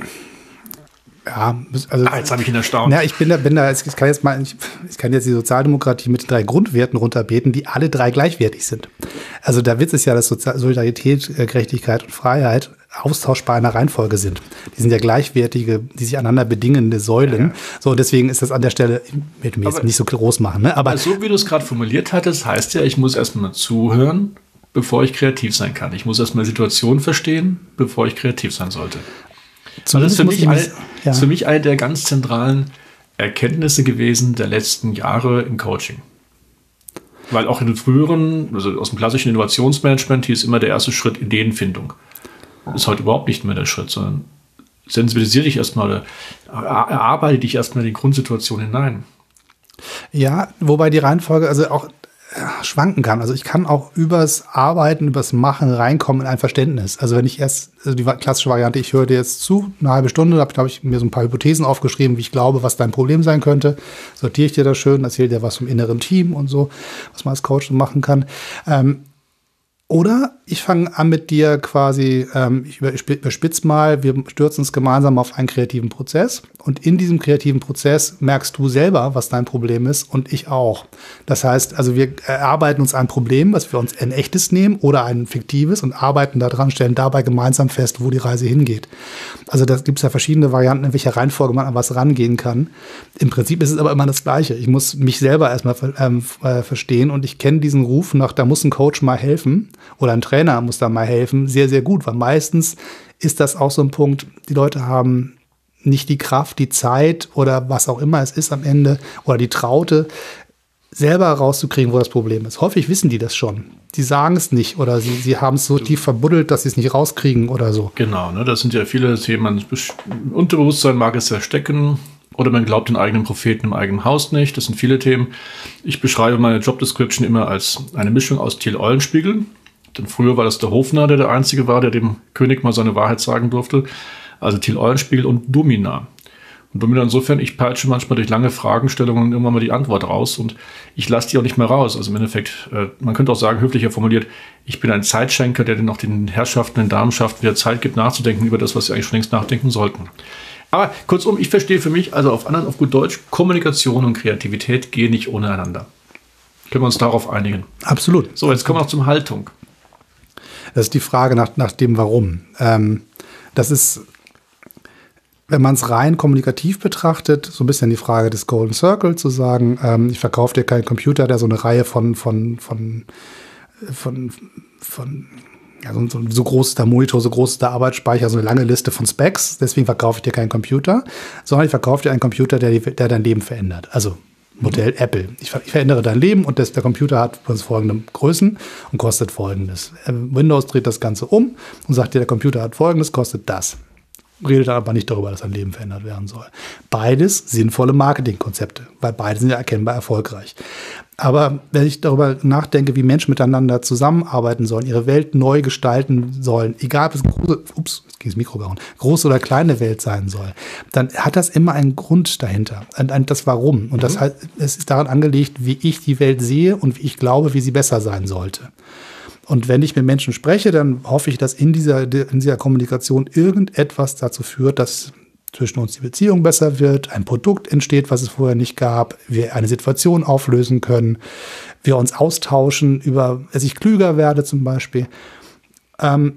Ja, also ah, jetzt habe ich ihn erstaunt. Ja, ich bin da, bin da, ich kann jetzt mal, ich, ich kann jetzt die Sozialdemokratie mit drei Grundwerten runterbeten, die alle drei gleichwertig sind. Also der Witz ist ja, dass Sozial- Solidarität, Gerechtigkeit und Freiheit austauschbar in der Reihenfolge sind. Die sind ja gleichwertige, die sich aneinander bedingende Säulen. Ja, ja. So, deswegen ist das an der Stelle, ich will mir jetzt aber nicht so groß machen. Ne? Aber, aber so wie du es gerade formuliert hattest, heißt ja, ich muss erstmal zuhören, bevor ich kreativ sein kann. Ich muss erstmal die Situation verstehen, bevor ich kreativ sein sollte. Das ist für mich, eine, ja. ist für mich eine der ganz zentralen Erkenntnisse gewesen der letzten Jahre im Coaching. Weil auch in den früheren, also aus dem klassischen Innovationsmanagement, hier ist immer der erste Schritt Ideenfindung. Das ist heute überhaupt nicht mehr der Schritt, sondern sensibilisiere dich erstmal oder erarbeite dich erstmal in die Grundsituation hinein. Ja, wobei die Reihenfolge also auch schwanken kann. Also ich kann auch übers Arbeiten, übers Machen reinkommen in ein Verständnis. Also wenn ich erst, also die klassische Variante, ich höre dir jetzt zu, eine halbe Stunde, da habe ich mir so ein paar Hypothesen aufgeschrieben, wie ich glaube, was dein Problem sein könnte. Sortiere ich dir das schön, erzähle dir was vom inneren Team und so, was man als Coach so machen kann. Ähm, Oder ich fange an mit dir quasi, ähm, ich überspitze mal, wir stürzen uns gemeinsam auf einen kreativen Prozess und in diesem kreativen Prozess merkst du selber, was dein Problem ist und ich auch. Das heißt, also wir erarbeiten uns ein Problem, was wir uns ein echtes nehmen oder ein fiktives und arbeiten daran, stellen dabei gemeinsam fest, wo die Reise hingeht. Also da gibt es ja verschiedene Varianten, in welcher Reihenfolge man an was rangehen kann. Im Prinzip ist es aber immer das Gleiche. Ich muss mich selber erstmal ähm, äh, verstehen und ich kenne diesen Ruf nach, da muss ein Coach mal helfen oder ein Trainer muss da mal helfen, sehr, sehr gut, weil meistens ist das auch so ein Punkt, die Leute haben nicht die Kraft, die Zeit oder was auch immer es ist am Ende oder die Traute, selber rauszukriegen, wo das Problem ist. Häufig wissen die das schon. Die sagen es nicht oder sie, sie haben es so tief verbuddelt, dass sie es nicht rauskriegen oder so. Genau, ne, das sind ja viele Themen. Im Unterbewusstsein mag es verstecken oder man glaubt den eigenen Propheten im eigenen Haus nicht. Das sind viele Themen. Ich beschreibe meine Job Description immer als eine Mischung aus Thiel Eulenspiegel. Denn früher war das der Hofnarr, der der Einzige war, der dem König mal seine Wahrheit sagen durfte. Also Thiel Eulenspiegel und Domina. Und Domina insofern, ich peitsche manchmal durch lange Fragestellungen irgendwann mal die Antwort raus und ich lasse die auch nicht mehr raus. Also im Endeffekt, äh, man könnte auch sagen, höflicher formuliert, ich bin ein Zeitschenker, der den auch den Herrschaften, den Damenschaften wieder Zeit gibt, nachzudenken über das, was sie eigentlich schon längst nachdenken sollten. Aber kurzum, ich verstehe für mich, also auf anderen, auf gut Deutsch, Kommunikation und Kreativität gehen nicht ohne einander. Können wir uns darauf einigen? Absolut. So, jetzt kommen wir noch zum Haltung. Das ist die Frage nach, nach dem Warum. Ähm, das ist, wenn man es rein kommunikativ betrachtet, so ein bisschen die Frage des Golden Circle, zu sagen, ähm, ich verkaufe dir keinen Computer, der so eine Reihe von, von, von, von, von ja, so, so, so groß ist der Monitor, so groß ist der Arbeitsspeicher, so eine lange Liste von Specs, deswegen verkaufe ich dir keinen Computer, sondern ich verkaufe dir einen Computer, der, der dein Leben verändert. Also Modell mhm. Apple. Ich, ver- ich verändere dein Leben und das, der Computer hat folgende Größen und kostet Folgendes. Windows dreht das Ganze um und sagt dir, der Computer hat Folgendes, kostet das. Redet aber nicht darüber, dass dein Leben verändert werden soll. Beides sinnvolle Marketingkonzepte, weil beide sind ja erkennbar erfolgreich. Aber wenn ich darüber nachdenke, wie Menschen miteinander zusammenarbeiten sollen, ihre Welt neu gestalten sollen, egal ob es große, ups, jetzt ging das Mikro gehauen, große oder kleine Welt sein soll, dann hat das immer einen Grund dahinter, das Warum. Und das heißt, es ist daran angelegt, wie ich die Welt sehe und wie ich glaube, wie sie besser sein sollte. Und wenn ich mit Menschen spreche, dann hoffe ich, dass in dieser, in dieser Kommunikation irgendetwas dazu führt, dass zwischen uns die Beziehung besser wird, ein Produkt entsteht, was es vorher nicht gab, wir eine Situation auflösen können, wir uns austauschen über, dass ich klüger werde zum Beispiel. Ähm,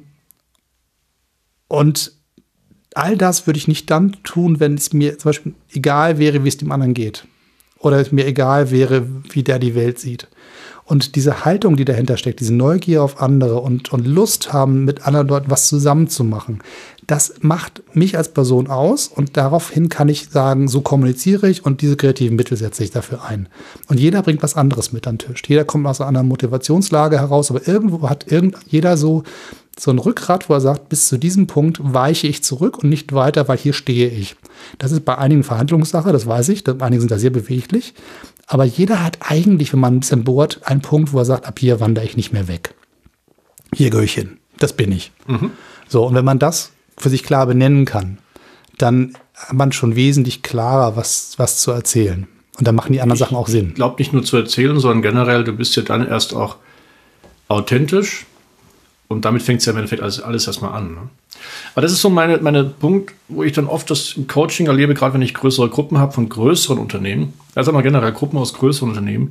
und all das würde ich nicht dann tun, wenn es mir zum Beispiel egal wäre, wie es dem anderen geht. Oder es mir egal wäre, wie der die Welt sieht. Und diese Haltung, die dahinter steckt, diese Neugier auf andere und, und Lust haben, mit anderen Leuten was zusammen zu machen, das macht mich als Person aus und daraufhin kann ich sagen, so kommuniziere ich und diese kreativen Mittel setze ich dafür ein. Und jeder bringt was anderes mit an den Tisch. Jeder kommt aus einer anderen Motivationslage heraus, aber irgendwo hat irgend, jeder so, so ein Rückgrat, wo er sagt, bis zu diesem Punkt weiche ich zurück und nicht weiter, weil hier stehe ich. Das ist bei einigen Verhandlungssache, das weiß ich, einige sind da sehr beweglich, aber jeder hat eigentlich, wenn man ein bisschen bohrt, einen Punkt, wo er sagt, ab hier wandere ich nicht mehr weg. Hier gehöre ich hin, das bin ich. Mhm. So, und wenn man das für sich klar benennen kann, dann hat man schon wesentlich klarer, was, was zu erzählen. Und dann machen die anderen ich Sachen auch Sinn. Ich glaube nicht nur zu erzählen, sondern generell, du bist ja dann erst auch authentisch und damit fängt es ja im Endeffekt alles, alles erstmal an. Ne? Aber das ist so meine, meine Punkt, wo ich dann oft das im Coaching erlebe, gerade wenn ich größere Gruppen habe von größeren Unternehmen, also mal generell Gruppen aus größeren Unternehmen,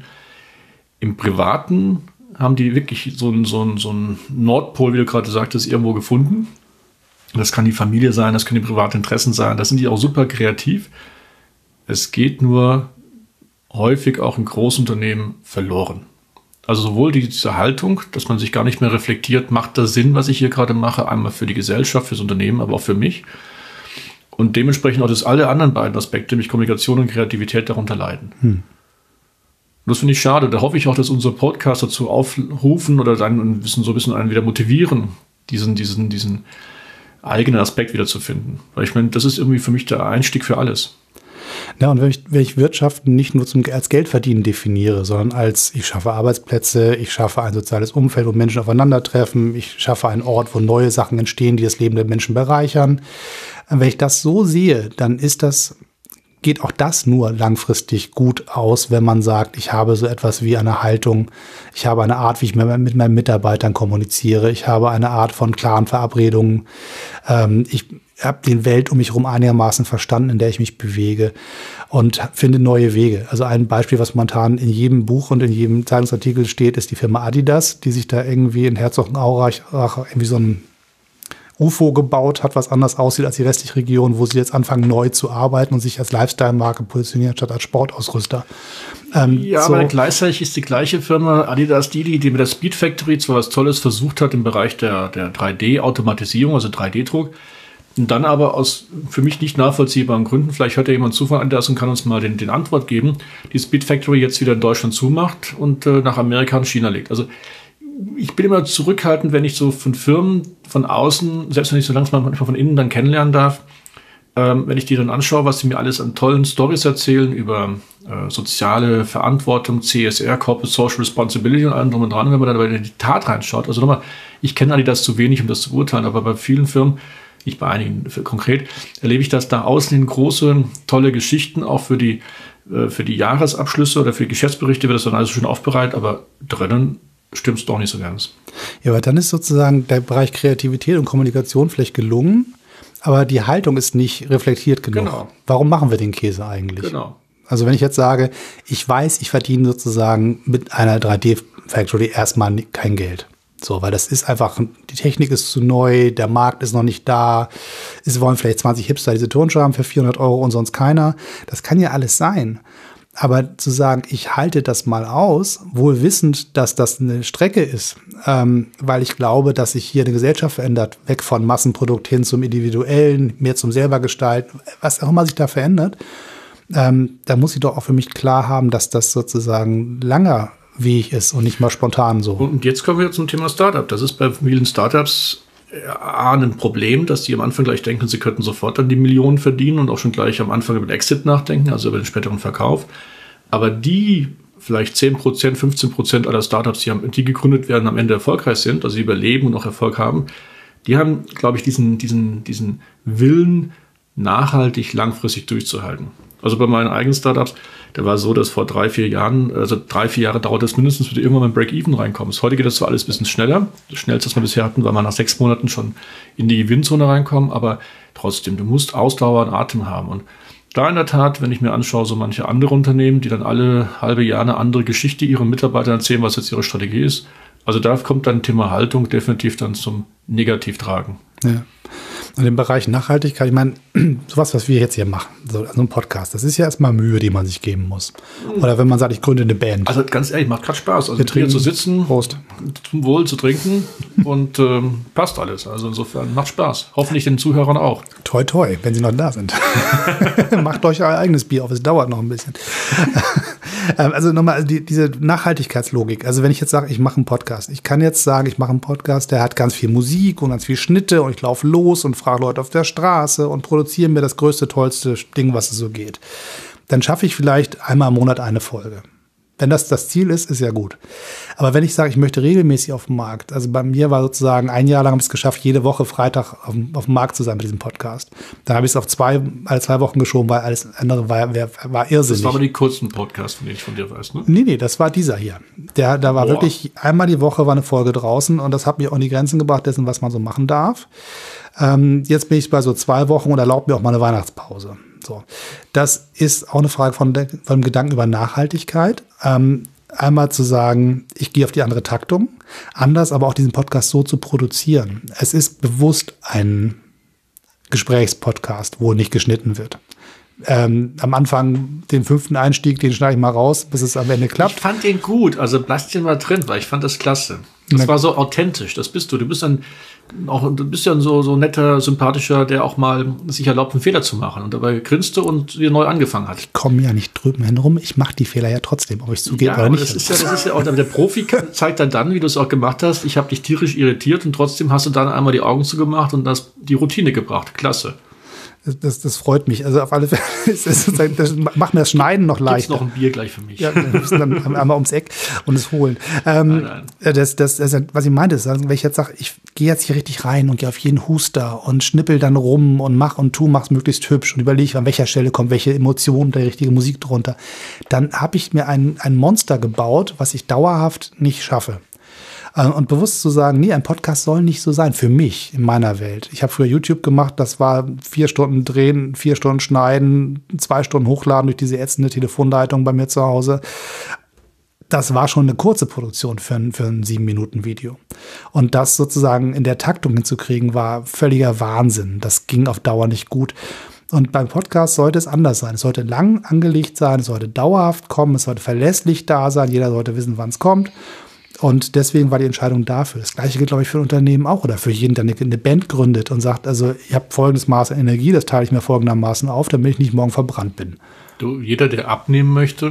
im Privaten haben die wirklich so einen so einen, so einen Nordpol, wie du gerade sagtest, irgendwo gefunden. Das kann die Familie sein, das können die privaten Interessen sein, das sind die auch super kreativ. Es geht nur häufig auch in Großunternehmen verloren. Also sowohl diese Haltung, dass man sich gar nicht mehr reflektiert, macht das Sinn, was ich hier gerade mache, einmal für die Gesellschaft, fürs Unternehmen, aber auch für mich. Und dementsprechend auch, dass alle anderen beiden Aspekte, nämlich Kommunikation und Kreativität, darunter leiden. Hm. Und das finde ich schade. Da hoffe ich auch, dass unsere Podcasts dazu aufrufen oder dann ein bisschen, so ein bisschen einen wieder motivieren, diesen, diesen, diesen eigenen Aspekt wieder zu finden. Weil ich meine, das ist irgendwie für mich der Einstieg für alles. Ja, und wenn ich, wenn ich Wirtschaften nicht nur zum, als Geldverdienen definiere, sondern als ich schaffe Arbeitsplätze, ich schaffe ein soziales Umfeld, wo Menschen aufeinandertreffen, ich schaffe einen Ort, wo neue Sachen entstehen, die das Leben der Menschen bereichern. Wenn ich das so sehe, dann ist das, geht auch das nur langfristig gut aus, wenn man sagt, ich habe so etwas wie eine Haltung, ich habe eine Art, wie ich mit meinen Mitarbeitern kommuniziere, ich habe eine Art von klaren Verabredungen, ähm, ich habe die Welt um mich herum einigermaßen verstanden, in der ich mich bewege und finde neue Wege. Also ein Beispiel, was momentan in jedem Buch und in jedem Zeitungsartikel steht, ist die Firma Adidas, die sich da irgendwie in Herzogenaurach irgendwie so ein U F O gebaut hat, was anders aussieht als die restliche Region, wo sie jetzt anfangen, neu zu arbeiten und sich als Lifestyle-Marke positionieren, statt als Sportausrüster. Ähm, ja, so. Aber gleichzeitig ist die gleiche Firma Adidas die, die mit der Speed Factory zwar was Tolles versucht hat im Bereich der, der drei D-Automatisierung, also drei D-Druck, und dann aber aus für mich nicht nachvollziehbaren Gründen, vielleicht hört ja jemand zu von Adidas und kann uns mal den, den Antwort geben, die Speed Factory jetzt wieder in Deutschland zumacht und äh, nach Amerika und China legt. Also ich bin immer zurückhaltend, wenn ich so von Firmen von außen, selbst wenn ich so langsam manchmal von innen dann kennenlernen darf, ähm, wenn ich die dann anschaue, was sie mir alles an tollen Stories erzählen über äh, soziale Verantwortung, C S R, Corporate Social Responsibility und allem drum und dran, wenn man dann in die Tat reinschaut. Also nochmal, ich kenne Adidas zu wenig, um das zu beurteilen, aber bei vielen Firmen, nicht bei einigen konkret, erlebe ich, dass da außen hin große, tolle Geschichten auch für die, äh, für die Jahresabschlüsse oder für die Geschäftsberichte wird das dann alles schön aufbereitet, aber drinnen stimmt es doch nicht so ganz. Ja, aber dann ist sozusagen der Bereich Kreativität und Kommunikation vielleicht gelungen, aber die Haltung ist nicht reflektiert genug. Genau. Warum machen wir den Käse eigentlich? Genau. Also wenn ich jetzt sage, ich weiß, ich verdiene sozusagen mit einer drei D-Factory erstmal kein Geld. So, weil das ist einfach, die Technik ist zu neu, der Markt ist noch nicht da, es wollen vielleicht zwanzig Hipster diese Turnschuhe haben für vierhundert Euro und sonst keiner. Das kann ja alles sein. Aber zu sagen, ich halte das mal aus, wohl wissend, dass das eine Strecke ist, ähm, weil ich glaube, dass sich hier eine Gesellschaft verändert, weg von Massenprodukt hin zum Individuellen, mehr zum Selbergestalten, was auch immer sich da verändert, ähm, da muss ich doch auch für mich klar haben, dass das sozusagen langer Weg ist und nicht mal spontan so. Und jetzt kommen wir zum Thema Startup. Das ist bei vielen Startups ein Problem, dass die am Anfang gleich denken, sie könnten sofort dann die Millionen verdienen und auch schon gleich am Anfang über den Exit nachdenken, also über den späteren Verkauf. Aber die vielleicht zehn Prozent, fünfzehn Prozent aller Startups, die, haben, die gegründet werden, am Ende erfolgreich sind, also die überleben und auch Erfolg haben, die haben, glaube ich, diesen, diesen, diesen Willen, nachhaltig, langfristig durchzuhalten. Also bei meinen eigenen Startups, da war es so, dass vor drei, vier Jahren, also drei, vier Jahre dauert es mindestens, bis du irgendwann mal ein Break-Even reinkommst. Heute geht das so alles ein bisschen schneller. Das Schnellste, was wir bisher hatten, war mal nach sechs Monaten schon in die Gewinnzone reinkommen. Aber trotzdem, du musst Ausdauer und Atem haben. Und da in der Tat, wenn ich mir anschaue, so manche andere Unternehmen, die dann alle halbe Jahr eine andere Geschichte ihren Mitarbeitern erzählen, was jetzt ihre Strategie ist. Also da kommt dann Thema Haltung definitiv dann zum Negativtragen. Ja. Und im Bereich Nachhaltigkeit, ich meine, sowas, was wir jetzt hier machen, so also ein Podcast, das ist ja erstmal Mühe, die man sich geben muss. Oder wenn man sagt, ich gründe eine Band. Also ganz ehrlich, macht gerade Spaß. Also wir trinken, hier zu sitzen, Prost. zum Wohl zu trinken und ähm, passt alles. Also insofern macht Spaß. Hoffentlich den Zuhörern auch. Toi, toi, wenn sie noch da sind. Macht euch euer eigenes Bier auf, es dauert noch ein bisschen. Also nochmal, also die, diese Nachhaltigkeitslogik. Also wenn ich jetzt sage, ich mache einen Podcast. Ich kann jetzt sagen, ich mache einen Podcast, der hat ganz viel Musik und ganz viel Schnitte und ich laufe los und frage Leute auf der Straße und produziere mir das größte, tollste Ding, was es so geht. Dann schaffe ich vielleicht einmal im Monat eine Folge. Wenn das das Ziel ist, ist ja gut. Aber wenn ich sage, ich möchte regelmäßig auf dem Markt, also bei mir war sozusagen ein Jahr lang habe ich es geschafft, jede Woche Freitag auf, auf dem Markt zu sein mit diesem Podcast. Dann habe ich es auf zwei, alle zwei Wochen geschoben, weil alles andere war, war, war irrsinnig. Das war aber die kurzen Podcasts, von denen ich von dir weiß, ne? Nee, nee, das war dieser hier. Der, da war Boah. wirklich, einmal die Woche war eine Folge draußen und das hat mich auch in die Grenzen gebracht dessen, was man so machen darf. Ähm, jetzt bin ich bei so zwei Wochen und erlaubt mir auch mal eine Weihnachtspause. So. Das ist auch eine Frage von, von dem Gedanken über Nachhaltigkeit. Ähm, einmal zu sagen, ich gehe auf die andere Taktung, anders aber auch diesen Podcast so zu produzieren. Es ist bewusst ein Gesprächspodcast, wo nicht geschnitten wird. Ähm, am Anfang den fünften Einstieg, den schneide ich mal raus, bis es am Ende klappt. Ich fand den gut, also lass den mal drin, weil ich fand das klasse. Das Na, war so authentisch, das bist du. Du bist dann auch, du bist ja ein so, so netter, sympathischer, der auch mal sich erlaubt, einen Fehler zu machen. Und dabei grinste und wieder neu angefangen hat. Ich komme ja nicht drüben herum, ich mache die Fehler ja trotzdem, ob ich zugebe ja, oder nicht. Das ist ja, das ist ja auch, der Profi zeigt dann dann, wie du es auch gemacht hast, ich habe dich tierisch irritiert und trotzdem hast du dann einmal die Augen zugemacht und das die Routine gebracht. Klasse. Das, das freut mich. Also auf alle Fälle, das, ist, das macht mir das Schneiden noch leichter. Gibt's noch ein Bier gleich für mich? Ja, wir müssen dann einmal ums Eck und es holen. Ähm, nein, nein. Das, das, das, was ich meinte, ist, also, wenn ich jetzt sage, ich gehe jetzt hier richtig rein und gehe auf jeden Huster und schnippel dann rum und mach und tu, mach's möglichst hübsch und überlege, an welcher Stelle kommt welche Emotion, der richtige Musik drunter, dann habe ich mir ein, ein Monster gebaut, was ich dauerhaft nicht schaffe. Und bewusst zu sagen, nee, ein Podcast soll nicht so sein, für mich, in meiner Welt. Ich habe früher YouTube gemacht, das war vier Stunden drehen, vier Stunden schneiden, zwei Stunden hochladen durch diese ätzende Telefonleitung bei mir zu Hause. Das war schon eine kurze Produktion für ein, für ein sieben-Minuten-Video. Und das sozusagen in der Taktung hinzukriegen, war völliger Wahnsinn. Das ging auf Dauer nicht gut. Und beim Podcast sollte es anders sein. Es sollte lang angelegt sein, es sollte dauerhaft kommen, es sollte verlässlich da sein, jeder sollte wissen, wann es kommt. Und deswegen war die Entscheidung dafür. Das Gleiche gilt, glaube ich, für ein Unternehmen auch oder für jeden, der eine Band gründet und sagt, also ich habe folgendes Maß an Energie, das teile ich mir folgendermaßen auf, damit ich nicht morgen verbrannt bin. Du, jeder, der abnehmen möchte,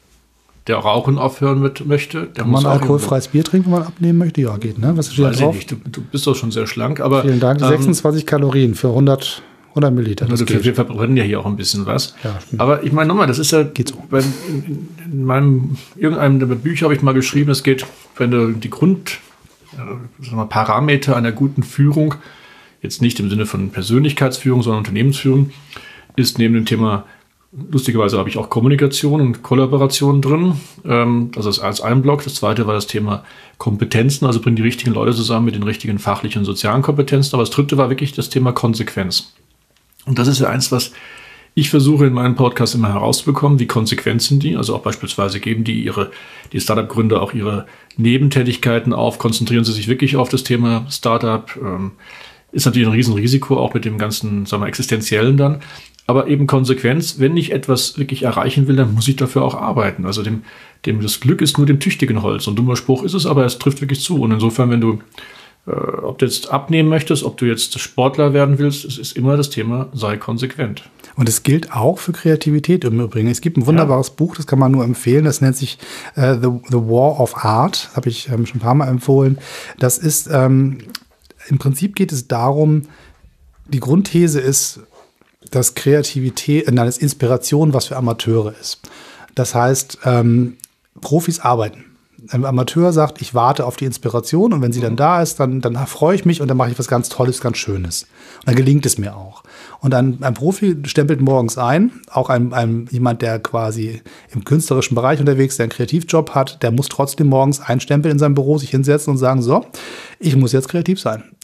der Rauchen aufhören mit, möchte, der Kann muss man alkoholfreies Bier trinken, wenn man abnehmen möchte? Ja, geht, ne? Was steht da drauf? Nicht. Du, du bist doch schon sehr schlank, aber vielen Dank. sechsundzwanzig ähm, Kalorien für hundert Milliliter. Also okay, wir verbrennen ja hier auch ein bisschen was. Ja, aber ich meine nochmal, das ist ja, geht so. Bei, in, in meinem, irgendeinem der Bücher habe ich mal geschrieben, es geht, wenn du die Grund, äh, sagen wir, Parameter einer guten Führung, jetzt nicht im Sinne von Persönlichkeitsführung, sondern Unternehmensführung, ist neben dem Thema, lustigerweise habe ich auch Kommunikation und Kollaboration drin. Ähm, das ist als ein Block. Das zweite war das Thema Kompetenzen, also bringen die richtigen Leute zusammen mit den richtigen fachlichen und sozialen Kompetenzen. Aber das dritte war wirklich das Thema Konsequenz. Und das ist ja eins, was ich versuche in meinem Podcast immer herauszubekommen. Wie konsequent sind die? Also auch beispielsweise geben die ihre, die Startup-Gründer auch ihre Nebentätigkeiten auf, konzentrieren sie sich wirklich auf das Thema Startup. Ähm, ist natürlich ein Riesenrisiko, auch mit dem ganzen, sagen wir, Existenziellen dann. Aber eben Konsequenz, wenn ich etwas wirklich erreichen will, dann muss ich dafür auch arbeiten. Also dem, dem das Glück ist nur dem tüchtigen Holz. So ein dummer Spruch ist es, aber es trifft wirklich zu. Und insofern, wenn du Äh, ob du jetzt abnehmen möchtest, ob du jetzt Sportler werden willst, es ist immer das Thema, sei konsequent. Und es gilt auch für Kreativität im Übrigen. Es gibt ein wunderbares ja. Buch, das kann man nur empfehlen, das nennt sich äh, The, The War of Art, das habe ich ähm, schon ein paar Mal empfohlen. Das ist, ähm, im Prinzip geht es darum, die Grundthese ist, dass Kreativität, nein, dass Inspiration was für Amateure ist. Das heißt, ähm, Profis arbeiten. Ein Amateur sagt, ich warte auf die Inspiration und wenn sie dann da ist, dann, dann freue ich mich und dann mache ich was ganz Tolles, ganz Schönes. Und dann gelingt es mir auch. Und ein, ein Profi stempelt morgens ein, auch ein, ein, jemand, der quasi im künstlerischen Bereich unterwegs ist, der einen Kreativjob hat, der muss trotzdem morgens einstempeln in seinem Büro, sich hinsetzen und sagen, so, ich muss jetzt kreativ sein.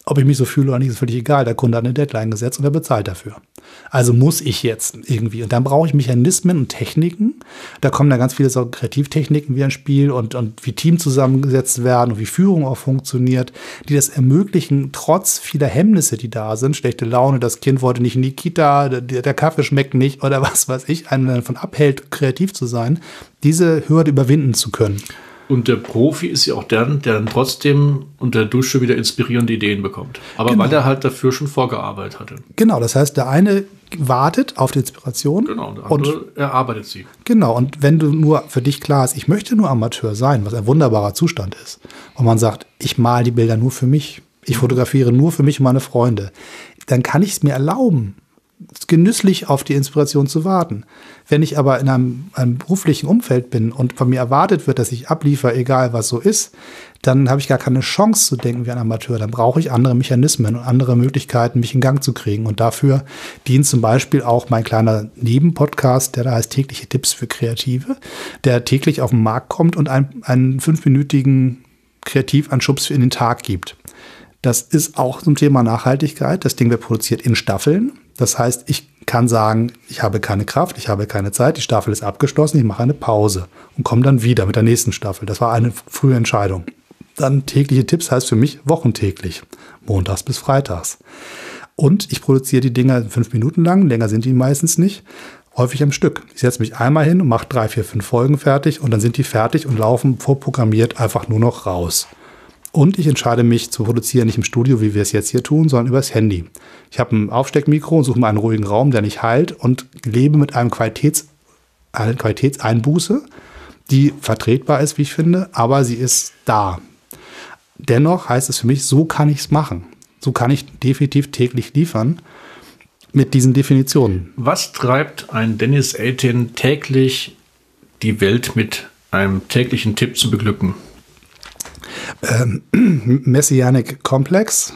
Ob ich mich so fühle oder nicht, ist völlig egal. Der Kunde hat eine Deadline gesetzt und er bezahlt dafür. Also muss ich jetzt irgendwie. Und dann brauche ich Mechanismen und Techniken. Da kommen dann ganz viele so Kreativtechniken wie ein Spiel und, und wie Team zusammengesetzt werden und wie Führung auch funktioniert, die das ermöglichen, trotz vieler Hemmnisse, die da sind, schlechte Laune, das Kind wollte nicht in die Kita, der, der Kaffee schmeckt nicht oder was weiß ich, einen davon abhält, kreativ zu sein, diese Hürde überwinden zu können. Und der Profi ist ja auch der, der dann trotzdem unter der Dusche wieder inspirierende Ideen bekommt. Aber genau. weil er halt dafür schon vorgearbeitet hatte. Genau, das heißt, der eine wartet auf die Inspiration. Genau, der andere und, erarbeitet sie. Genau, und wenn du nur für dich klar ist, ich möchte nur Amateur sein, was ein wunderbarer Zustand ist, und man sagt, ich male die Bilder nur für mich, ich fotografiere nur für mich und meine Freunde, dann kann ich es mir erlauben, genüsslich auf die Inspiration zu warten. Wenn ich aber in einem, einem beruflichen Umfeld bin und von mir erwartet wird, dass ich abliefere, egal was so ist, dann habe ich gar keine Chance zu denken wie ein Amateur. Dann brauche ich andere Mechanismen und andere Möglichkeiten, mich in Gang zu kriegen. Und dafür dient zum Beispiel auch mein kleiner Nebenpodcast, der da heißt tägliche Tipps für Kreative, der täglich auf den Markt kommt und einen, einen fünfminütigen Kreativanschubs für in den Tag gibt. Das ist auch zum Thema Nachhaltigkeit. Das Ding wird produziert in Staffeln. Das heißt, ich kann sagen, ich habe keine Kraft, ich habe keine Zeit, die Staffel ist abgeschlossen, ich mache eine Pause und komme dann wieder mit der nächsten Staffel. Das war eine frühe Entscheidung. Dann tägliche Tipps heißt für mich wochentäglich, montags bis freitags. Und ich produziere die Dinger fünf Minuten lang, länger sind die meistens nicht, häufig am Stück. Ich setze mich einmal hin und mache drei, vier, fünf Folgen fertig und dann sind die fertig und laufen vorprogrammiert einfach nur noch raus. Und ich entscheide mich zu produzieren, nicht im Studio, wie wir es jetzt hier tun, sondern übers Handy. Ich habe ein Aufsteckmikro und suche mir einen ruhigen Raum, der nicht halt und lebe mit einem Qualitäts, einer Qualitätseinbuße, die vertretbar ist, wie ich finde, aber sie ist da. Dennoch heißt es für mich, so kann ich es machen. So kann ich definitiv täglich liefern mit diesen Definitionen. Was treibt ein Dennis Eltin täglich die Welt mit einem täglichen Tipp zu beglücken? Ähm, Messianic Complex.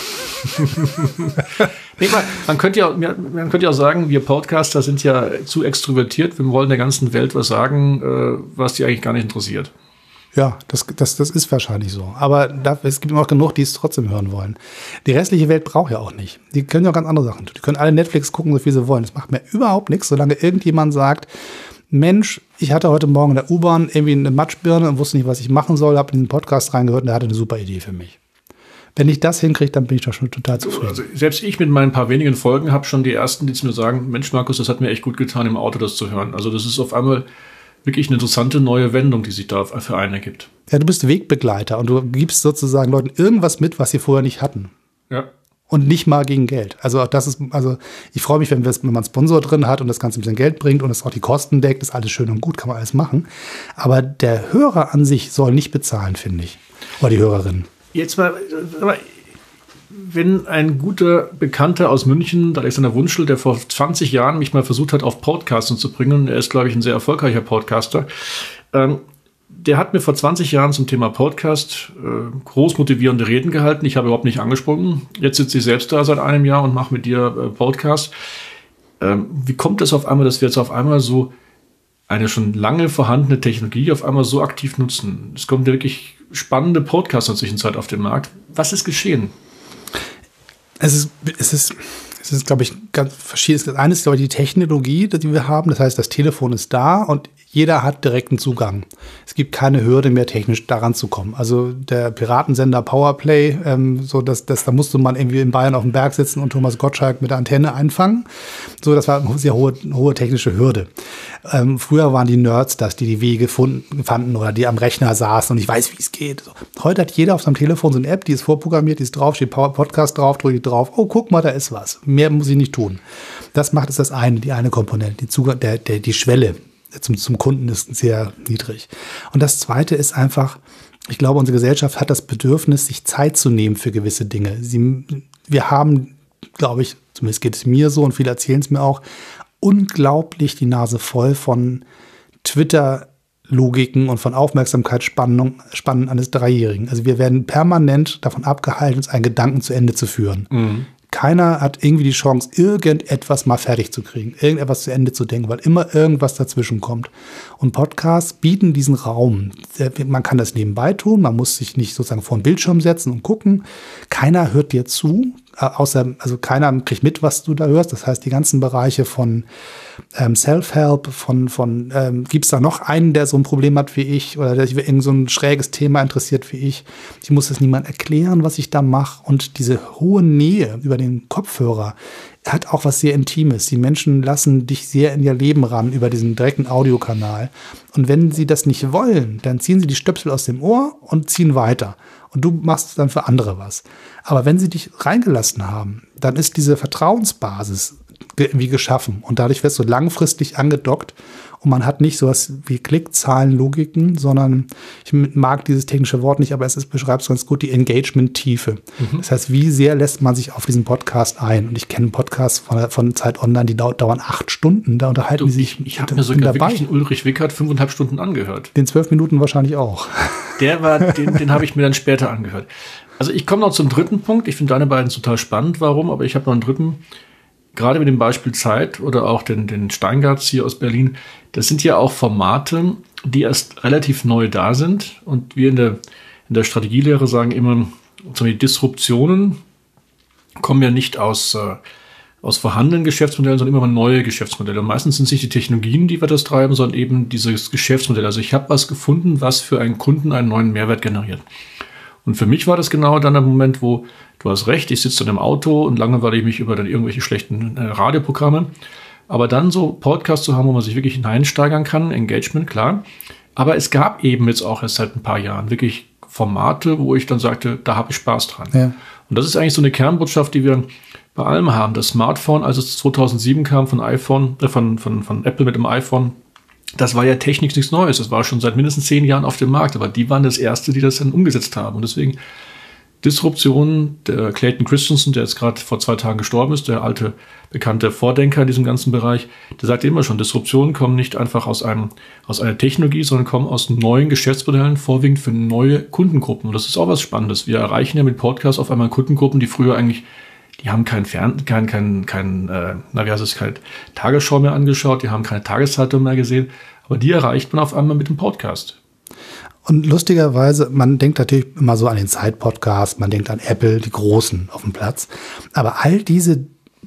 nee, man, man, könnte ja, man könnte ja auch sagen, wir Podcaster sind ja zu extrovertiert. Wir wollen der ganzen Welt was sagen, äh, was die eigentlich gar nicht interessiert. Ja, das, das, das ist wahrscheinlich so. Aber da, es gibt immer noch genug, die es trotzdem hören wollen. Die restliche Welt braucht ja auch nicht. Die können ja auch ganz andere Sachen tun. Die können alle Netflix gucken, so viel sie wollen. Das macht mir überhaupt nichts, solange irgendjemand sagt, Mensch, ich hatte heute Morgen in der U-Bahn irgendwie eine Matschbirne und wusste nicht, was ich machen soll, habe in den Podcast reingehört und der hatte eine super Idee für mich. Wenn ich das hinkriege, dann bin ich doch schon total zufrieden. Also selbst ich mit meinen paar wenigen Folgen habe schon die ersten, die zu mir sagen, Mensch Markus, das hat mir echt gut getan, im Auto das zu hören. Also das ist auf einmal wirklich eine interessante neue Wendung, die sich da für einen ergibt. Ja, du bist Wegbegleiter und du gibst sozusagen Leuten irgendwas mit, was sie vorher nicht hatten. Ja. Und nicht mal gegen Geld. Also das ist, also ich freue mich, wenn, wir, wenn man einen Sponsor drin hat und das Ganze ein bisschen Geld bringt und es auch die Kosten deckt, ist alles schön und gut, kann man alles machen. Aber der Hörer an sich soll nicht bezahlen, finde ich. Oder die Hörerin. Jetzt mal, aber wenn ein guter Bekannter aus München, der Alexander Wunschel, der vor zwanzig Jahren mich mal versucht hat, auf Podcasten zu bringen, er ist, glaube ich, ein sehr erfolgreicher Podcaster, ähm, der hat mir vor zwanzig Jahren zum Thema Podcast äh, groß motivierende Reden gehalten. Ich habe überhaupt nicht angesprochen. Jetzt sitze ich selbst da seit einem Jahr und mache mit dir äh, Podcast. Ähm, wie kommt es auf einmal, dass wir jetzt auf einmal so eine schon lange vorhandene Technologie auf einmal so aktiv nutzen? Es kommen wirklich spannende Podcasts in der Zwischenzeit auf den Markt. Was ist geschehen? Es ist, es ist, es ist, glaube ich, ganz verschieden. Das eine ist, glaube ich, die Technologie, die wir haben. Das heißt, das Telefon ist da und jeder hat direkten Zugang. Es gibt keine Hürde mehr, technisch daran zu kommen. Also der Piratensender Powerplay, ähm, so dass das, da musste man irgendwie in Bayern auf dem Berg sitzen und Thomas Gottschalk mit der Antenne einfangen. So, das war eine sehr hohe, hohe technische Hürde. Ähm, früher waren die Nerds das, die die Wege gefunden, fanden oder die am Rechner saßen und ich weiß, wie es geht. So. Heute hat jeder auf seinem Telefon so eine App, die ist vorprogrammiert, die ist drauf, steht Power Podcast drauf, drücke ich drauf. Oh, guck mal, da ist was. Mehr muss ich nicht tun. Das macht es das eine, die eine Komponente, die Zugang, der, der, die Schwelle zum, zum Kunden ist sehr niedrig. Und das zweite ist einfach, ich glaube, unsere Gesellschaft hat das Bedürfnis, sich Zeit zu nehmen für gewisse Dinge. Sie, wir haben, glaube ich, zumindest geht es mir so und viele erzählen es mir auch, unglaublich die Nase voll von Twitter-Logiken und von Aufmerksamkeitsspannen Spannen eines Dreijährigen. Also wir werden permanent davon abgehalten, uns einen Gedanken zu Ende zu führen. Mhm. keiner hat irgendwie die Chance, irgendetwas mal fertig zu kriegen, irgendetwas zu Ende zu denken, weil immer irgendwas dazwischen kommt. Und Podcasts bieten diesen Raum. Man kann das nebenbei tun, man muss sich nicht sozusagen vor den Bildschirm setzen und gucken. Keiner hört dir zu, außer, also keiner kriegt mit, was du da hörst. Das heißt, die ganzen Bereiche von ähm, Self-Help, von, von ähm, gibt es da noch einen, der so ein Problem hat wie ich oder der sich für irgend so ein schräges Thema interessiert wie ich. Ich muss das niemand erklären, was ich da mache. Und diese hohe Nähe über den Kopfhörer hat auch was sehr Intimes. Die Menschen lassen dich sehr in ihr Leben ran über diesen direkten Audiokanal. Und wenn sie das nicht wollen, dann ziehen sie die Stöpsel aus dem Ohr und ziehen weiter. Und du machst dann für andere was. Aber wenn sie dich reingelassen haben, dann ist diese Vertrauensbasis irgendwie geschaffen. Und dadurch wirst du langfristig angedockt. Und man hat nicht sowas wie Klickzahlen, Logiken, sondern ich mag dieses technische Wort nicht, aber es ist, beschreibt es ganz gut, die Engagement-Tiefe. Mhm. Das heißt, wie sehr lässt man sich auf diesen Podcast ein? Und ich kenne Podcasts von, von Zeit Online, die dau- dauern acht Stunden. Da unterhalten du, die sich. Ich, ich habe mir sogar dabei. wirklich den Ulrich Wickert fünfeinhalb Stunden angehört. Den zwölf Minuten wahrscheinlich auch. Der war, den, den habe ich mir dann später angehört. Also ich komme noch zum dritten Punkt. Ich finde deine beiden total spannend. Warum? Aber ich habe noch einen dritten. Gerade mit dem Beispiel Zeit oder auch den, den Steingarts hier aus Berlin, das sind ja auch Formate, die erst relativ neu da sind. Und wir in der, in der Strategielehre sagen immer, die Disruptionen kommen ja nicht aus, äh, aus vorhandenen Geschäftsmodellen, sondern immer mal neue Geschäftsmodelle. Und meistens sind es nicht die Technologien, die wir das treiben, sondern eben dieses Geschäftsmodell. Also ich habe was gefunden, was für einen Kunden einen neuen Mehrwert generiert. Und für mich war das genau dann der Moment, wo, du hast recht, ich sitze dann im Auto und langweile ich mich über dann irgendwelche schlechten äh, Radioprogramme. Aber dann so Podcasts zu haben, wo man sich wirklich hineinsteigern kann, Engagement, klar. Aber es gab eben jetzt auch erst seit ein paar Jahren wirklich Formate, wo ich dann sagte, da habe ich Spaß dran. Ja. Und das ist eigentlich so eine Kernbotschaft, die wir bei allem haben. Das Smartphone, als es zweitausendsieben kam von iPhone, äh, von, von, von Apple mit dem iPhone, das war ja technisch nichts Neues. Das war schon seit mindestens zehn Jahren auf dem Markt. Aber die waren das Erste, die das dann umgesetzt haben. Und deswegen Disruption, der Clayton Christensen, der jetzt gerade vor zwei Tagen gestorben ist, der alte, bekannte Vordenker in diesem ganzen Bereich, der sagt immer schon, Disruptionen kommen nicht einfach aus einem, aus einer Technologie, sondern kommen aus neuen Geschäftsmodellen, vorwiegend für neue Kundengruppen. Und das ist auch was Spannendes. Wir erreichen ja mit Podcasts auf einmal Kundengruppen, die früher eigentlich, die haben kein Fern, kein, kein, kein, äh, na, wie heißt es, keine Tagesschau mehr angeschaut, die haben keine Tageszeitung mehr gesehen, aber die erreicht man auf einmal mit dem Podcast. Und lustigerweise, man denkt natürlich immer so an den Zeit-Podcast, man denkt an Apple, die Großen auf dem Platz. Aber all diese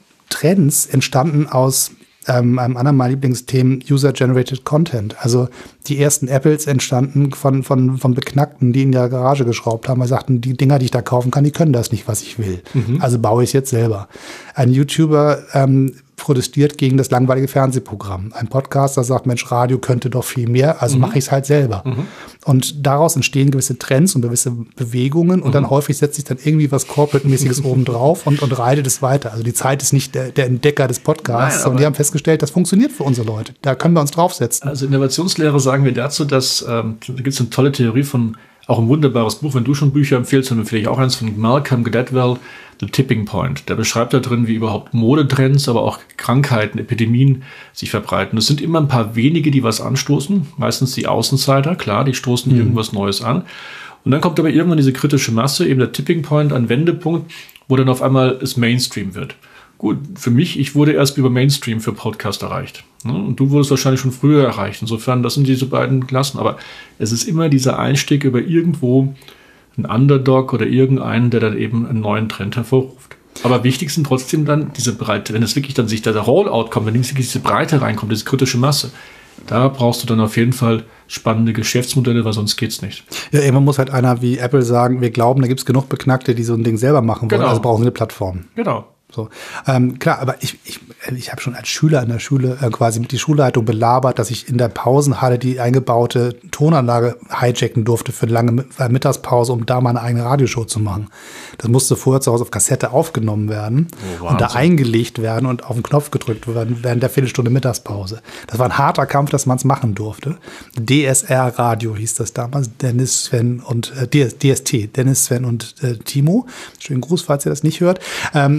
Trends entstanden aus ähm, einem anderen meiner Lieblingsthemen, User-Generated Content. Also die ersten Apples entstanden von, von, von Beknackten, die in der Garage geschraubt haben, weil sie sagten, die Dinger, die ich da kaufen kann, die können das nicht, was ich will. Mhm. Also baue ich es jetzt selber. Ein YouTuber ähm, protestiert gegen das langweilige Fernsehprogramm. Ein Podcaster sagt, Mensch, Radio könnte doch viel mehr, also mhm. mache ich es halt selber. Mhm. Und daraus entstehen gewisse Trends und gewisse Bewegungen und mhm. dann häufig setzt sich dann irgendwie was Corporate-mäßiges oben drauf und, und reitet es weiter. Also die Zeit ist nicht der, der Entdecker des Podcasts, Nein, sondern die haben festgestellt, das funktioniert für unsere Leute. Da können wir uns draufsetzen. Also Innovationslehre sagen wir dazu, dass ähm, da gibt es eine tolle Theorie von, auch ein wunderbares Buch, wenn du schon Bücher empfiehlst, dann empfehle ich auch eins von Malcolm Gladwell, The Tipping Point. Der beschreibt da drin, wie überhaupt Modetrends, aber auch Krankheiten, Epidemien sich verbreiten. Es sind immer ein paar wenige, die was anstoßen, meistens die Außenseiter, klar, die stoßen mhm. irgendwas Neues an. Und dann kommt aber irgendwann diese kritische Masse, eben der Tipping Point, ein Wendepunkt, wo dann auf einmal es Mainstream wird. Gut, für mich, ich wurde erst über Mainstream für Podcast erreicht. Und du wurdest wahrscheinlich schon früher erreicht. Insofern, das sind diese beiden Klassen. Aber es ist immer dieser Einstieg über irgendwo ein Underdog oder irgendeinen, der dann eben einen neuen Trend hervorruft. Aber wichtig sind trotzdem dann diese Breite, wenn es wirklich dann sich der Rollout kommt, wenn wirklich diese Breite reinkommt, diese kritische Masse, da brauchst du dann auf jeden Fall spannende Geschäftsmodelle, weil sonst geht's nicht. Ja, irgendwann muss halt einer wie Apple sagen, wir glauben, da gibt's genug Beknackte, die so ein Ding selber machen wollen, genau. Also brauchen sie eine Plattform. Genau. So, ähm, klar, aber ich, ich, ich habe schon als Schüler in der Schule äh, quasi mit die Schulleitung belabert, dass ich in der Pausenhalle die eingebaute Tonanlage hijacken durfte für eine lange Mittagspause, um da mal eine eigene Radioshow zu machen. Das musste vorher zu Hause auf Kassette aufgenommen werden oh, und da eingelegt werden und auf den Knopf gedrückt werden während der Viertelstunde Mittagspause. Das war ein harter Kampf, dass man es machen durfte. D S R-Radio hieß das damals, Dennis, Sven und äh, D S T, Dennis, Sven und äh, Timo. Schönen Gruß, falls ihr das nicht hört. Ähm, da haben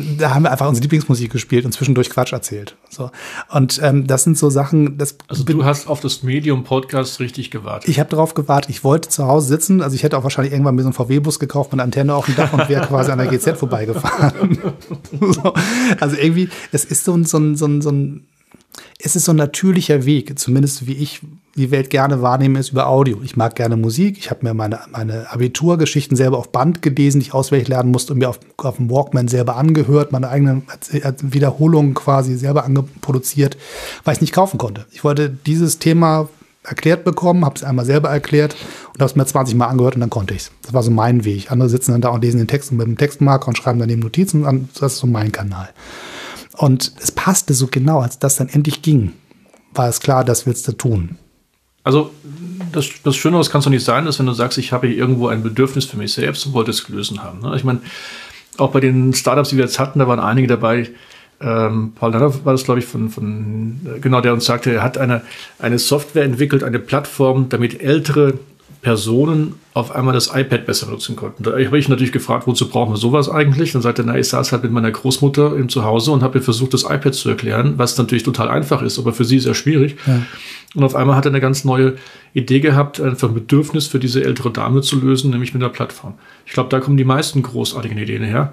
wir einfach unsere Lieblingsmusik gespielt und zwischendurch Quatsch erzählt. So. Und ähm, das sind so Sachen, das Also du hast auf das Medium-Podcast richtig gewartet. Ich habe darauf gewartet, ich wollte zu Hause sitzen, also ich hätte auch wahrscheinlich irgendwann mir so einen V W-Bus gekauft mit einer Antenne auf dem Dach und wäre quasi an der G Z vorbeigefahren. So. Also irgendwie, es ist so ein, so ein, so ein, so ein es ist so ein natürlicher Weg, zumindest wie ich die Welt gerne wahrnehme, ist über Audio. Ich mag gerne Musik. Ich habe mir meine, meine Abiturgeschichten selber auf Band gelesen, die ich auswendig lernen musste und mir auf, auf dem Walkman selber angehört, meine eigenen Wiederholungen quasi selber produziert, weil ich nicht kaufen konnte. Ich wollte dieses Thema erklärt bekommen, habe es einmal selber erklärt und habe es mir zwanzig Mal angehört und dann konnte ich es. Das war so mein Weg. Andere sitzen dann da und lesen den Text mit dem Textmarker und schreiben daneben Notizen an. Das ist so mein Kanal. Und es passte so genau, als das dann endlich ging, war es klar, das willst du tun. Also das, das Schöne, was kann es doch nicht sein, ist, wenn du sagst, ich habe hier irgendwo ein Bedürfnis für mich selbst und wollte es gelöst haben. Ne? Ich meine, auch bei den Startups, die wir jetzt hatten, da waren einige dabei. Ähm, Paul Natter war das, glaube ich, von, von genau, der uns sagte, er hat eine, eine Software entwickelt, eine Plattform, damit ältere Personen auf einmal das iPad besser nutzen konnten. Da habe ich natürlich gefragt, wozu brauchen wir sowas eigentlich? Dann sagte er, na, ich saß halt mit meiner Großmutter im Zuhause und habe ihr versucht, das iPad zu erklären, was natürlich total einfach ist, aber für sie sehr schwierig. Ja. Und auf einmal hat er eine ganz neue Idee gehabt, einfach ein Bedürfnis für diese ältere Dame zu lösen, nämlich mit einer Plattform. Ich glaube, da kommen die meisten großartigen Ideen her.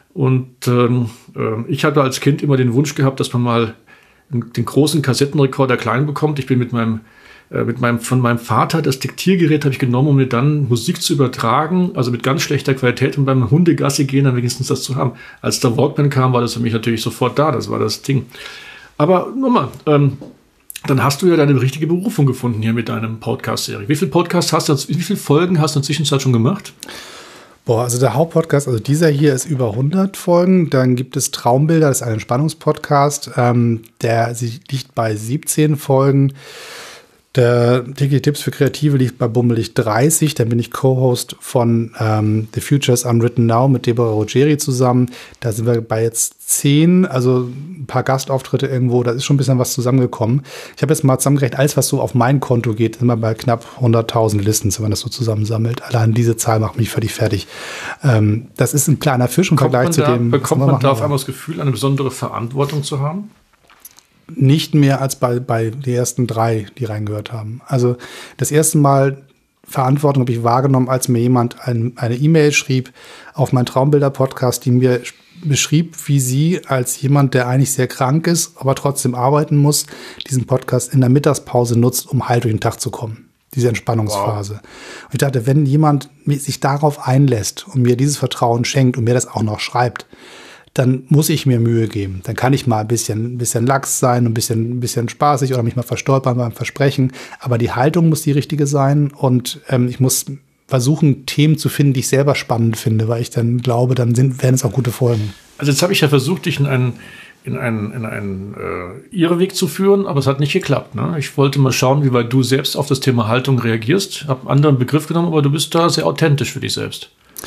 Und ähm, äh, ich hatte als Kind immer den Wunsch gehabt, dass man mal den großen Kassettenrekorder klein bekommt. Ich bin mit meinem Mit meinem, von meinem Vater das Diktiergerät habe ich genommen, um mir dann Musik zu übertragen, also mit ganz schlechter Qualität und beim Hundegassi gehen dann wenigstens das zu haben. Als der Walkman kam, war das für mich natürlich sofort da, das war das Ding. Aber nochmal, ähm, dann hast du ja deine richtige Berufung gefunden hier mit deinem Podcast-Serie. Wie viele Podcasts hast du, wie viele Folgen hast du in der Zwischenzeit schon gemacht? Boah, also der Hauptpodcast, also dieser hier ist über hundert Folgen. Dann gibt es Traumbilder, das ist ein Entspannungspodcast, ähm, der liegt bei siebzehn Folgen. Der tägliche Tipps für Kreative liegt bei bummelig dreißig. Dann bin ich Co-Host von ähm, The Future is Unwritten Now mit Deborah Rogeri zusammen. Da sind wir bei jetzt zehn, also ein paar Gastauftritte irgendwo. Da ist schon ein bisschen was zusammengekommen. Ich habe jetzt mal zusammengerechnet, alles, was so auf mein Konto geht, sind wir bei knapp hunderttausend Listens, wenn man das so zusammensammelt. Allein diese Zahl macht mich völlig fertig. Ähm, das ist ein kleiner Fisch im Vergleich zu dem. Bekommt man da auf einmal das Gefühl, eine besondere Verantwortung zu haben? Nicht mehr als bei, bei den ersten drei, die reingehört haben. Also das erste Mal Verantwortung habe ich wahrgenommen, als mir jemand ein, eine E-Mail schrieb auf meinen Traumbilder-Podcast, die mir beschrieb, wie sie als jemand, der eigentlich sehr krank ist, aber trotzdem arbeiten muss, diesen Podcast in der Mittagspause nutzt, um heil durch den Tag zu kommen. Diese Entspannungsphase. Wow. Und ich dachte, wenn jemand sich darauf einlässt und mir dieses Vertrauen schenkt und mir das auch noch schreibt, dann muss ich mir Mühe geben. Dann kann ich mal ein bisschen, ein bisschen lax sein, ein bisschen, ein bisschen spaßig oder mich mal verstolpern beim Versprechen. Aber die Haltung muss die richtige sein und ähm, ich muss versuchen, Themen zu finden, die ich selber spannend finde, weil ich dann glaube, dann sind, werden es auch gute Folgen. Also jetzt habe ich ja versucht, dich in einen, in einen, in einen äh, Irrweg zu führen, aber es hat nicht geklappt. Ne? Ich wollte mal schauen, wie weit du selbst auf das Thema Haltung reagierst. Habe einen anderen Begriff genommen, aber du bist da sehr authentisch für dich selbst.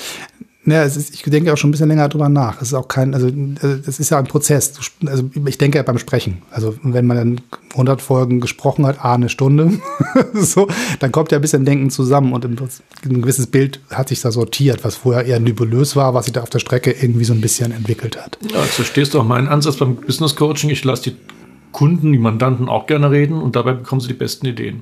Ja, es ist, ich denke auch schon ein bisschen länger drüber nach. Es ist auch kein, also das ist ja ein Prozess. Also ich denke ja beim Sprechen. Also wenn man dann hundert Folgen gesprochen hat, a eine Stunde, so, dann kommt ja ein bisschen Denken zusammen und ein, ein gewisses Bild hat sich da sortiert, was vorher eher nebulös war, was sich da auf der Strecke irgendwie so ein bisschen entwickelt hat. Ja, jetzt verstehst du auch meinen Ansatz beim Business Coaching. Ich lasse die Kunden, die Mandanten auch gerne reden und dabei bekommen sie die besten Ideen.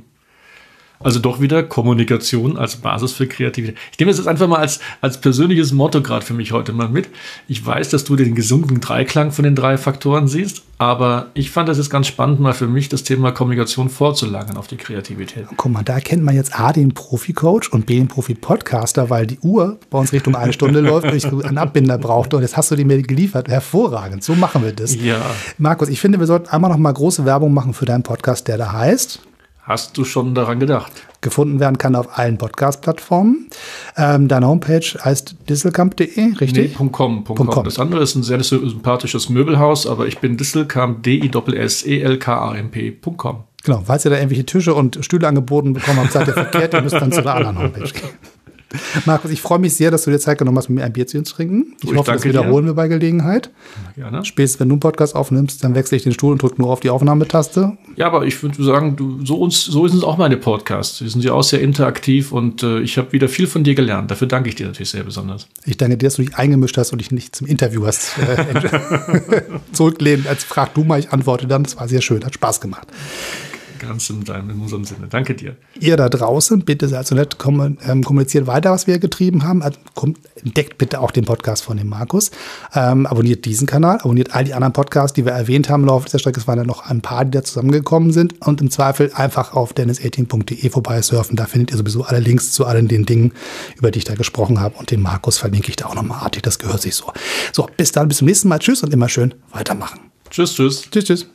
Also doch wieder Kommunikation als Basis für Kreativität. Ich nehme das jetzt einfach mal als, als persönliches Motto gerade für mich heute mal mit. Ich weiß, dass du den gesunden Dreiklang von den drei Faktoren siehst, aber ich fand das jetzt ganz spannend, mal für mich das Thema Kommunikation vorzulagern auf die Kreativität. Guck mal, da erkennt man jetzt A, den Profi-Coach und B, den Profi-Podcaster, weil die Uhr bei uns Richtung eine Stunde läuft und ich einen Abbinder brauchte und jetzt hast du die mir geliefert. Hervorragend, so machen wir das. Ja. Markus, ich finde, wir sollten einmal noch mal große Werbung machen für deinen Podcast, der da heißt... Hast du schon daran gedacht? Gefunden werden kann auf allen Podcast-Plattformen. Ähm, deine Homepage heißt disselkamp punkt de, richtig? Nee, .com, .com. .com. Das andere ist ein sehr sympathisches Möbelhaus, aber ich bin Disselkamp, D I S S E L K A M P Punkt com. Genau, falls ihr da irgendwelche Tische und Stühle angeboten bekommen habt, seid ihr verkehrt, ihr müsst dann zu der anderen Homepage gehen. Markus, ich freue mich sehr, dass du dir Zeit genommen hast, mit mir ein Bier zu trinken. Ich, ich hoffe, das wiederholen dir. wir bei Gelegenheit. Gerne. Spätestens, wenn du einen Podcast aufnimmst, dann wechsle ich den Stuhl und drücke nur auf die Aufnahmetaste. Ja, aber ich würde sagen, du, so, uns, so sind es auch meine Podcasts. Die sind ja auch sehr interaktiv und äh, ich habe wieder viel von dir gelernt. Dafür danke ich dir natürlich sehr besonders. Ich danke dir, dass du dich eingemischt hast und dich nicht zum Interview hast äh, zurücklehnen. Als frag du mal, ich antworte dann. Das war sehr schön, hat Spaß gemacht. Ganz in, deinem, in unserem Sinne. Danke dir. Ihr da draußen, bitte seid so nett, kommuniziert weiter, was wir getrieben haben. Also, kommt, entdeckt bitte auch den Podcast von dem Markus. Ähm, abonniert diesen Kanal, abonniert all die anderen Podcasts, die wir erwähnt haben im Laufe dieser Strecke. Es waren ja noch ein paar, die da zusammengekommen sind. Und im Zweifel einfach auf dennis achtzehn punkt de vorbeisurfen. Da findet ihr sowieso alle Links zu allen den Dingen, über die ich da gesprochen habe. Und den Markus verlinke ich da auch nochmal artig. Das gehört sich so. So, bis dann, bis zum nächsten Mal. Tschüss und immer schön weitermachen. Tschüss, tschüss. Tschüss, tschüss.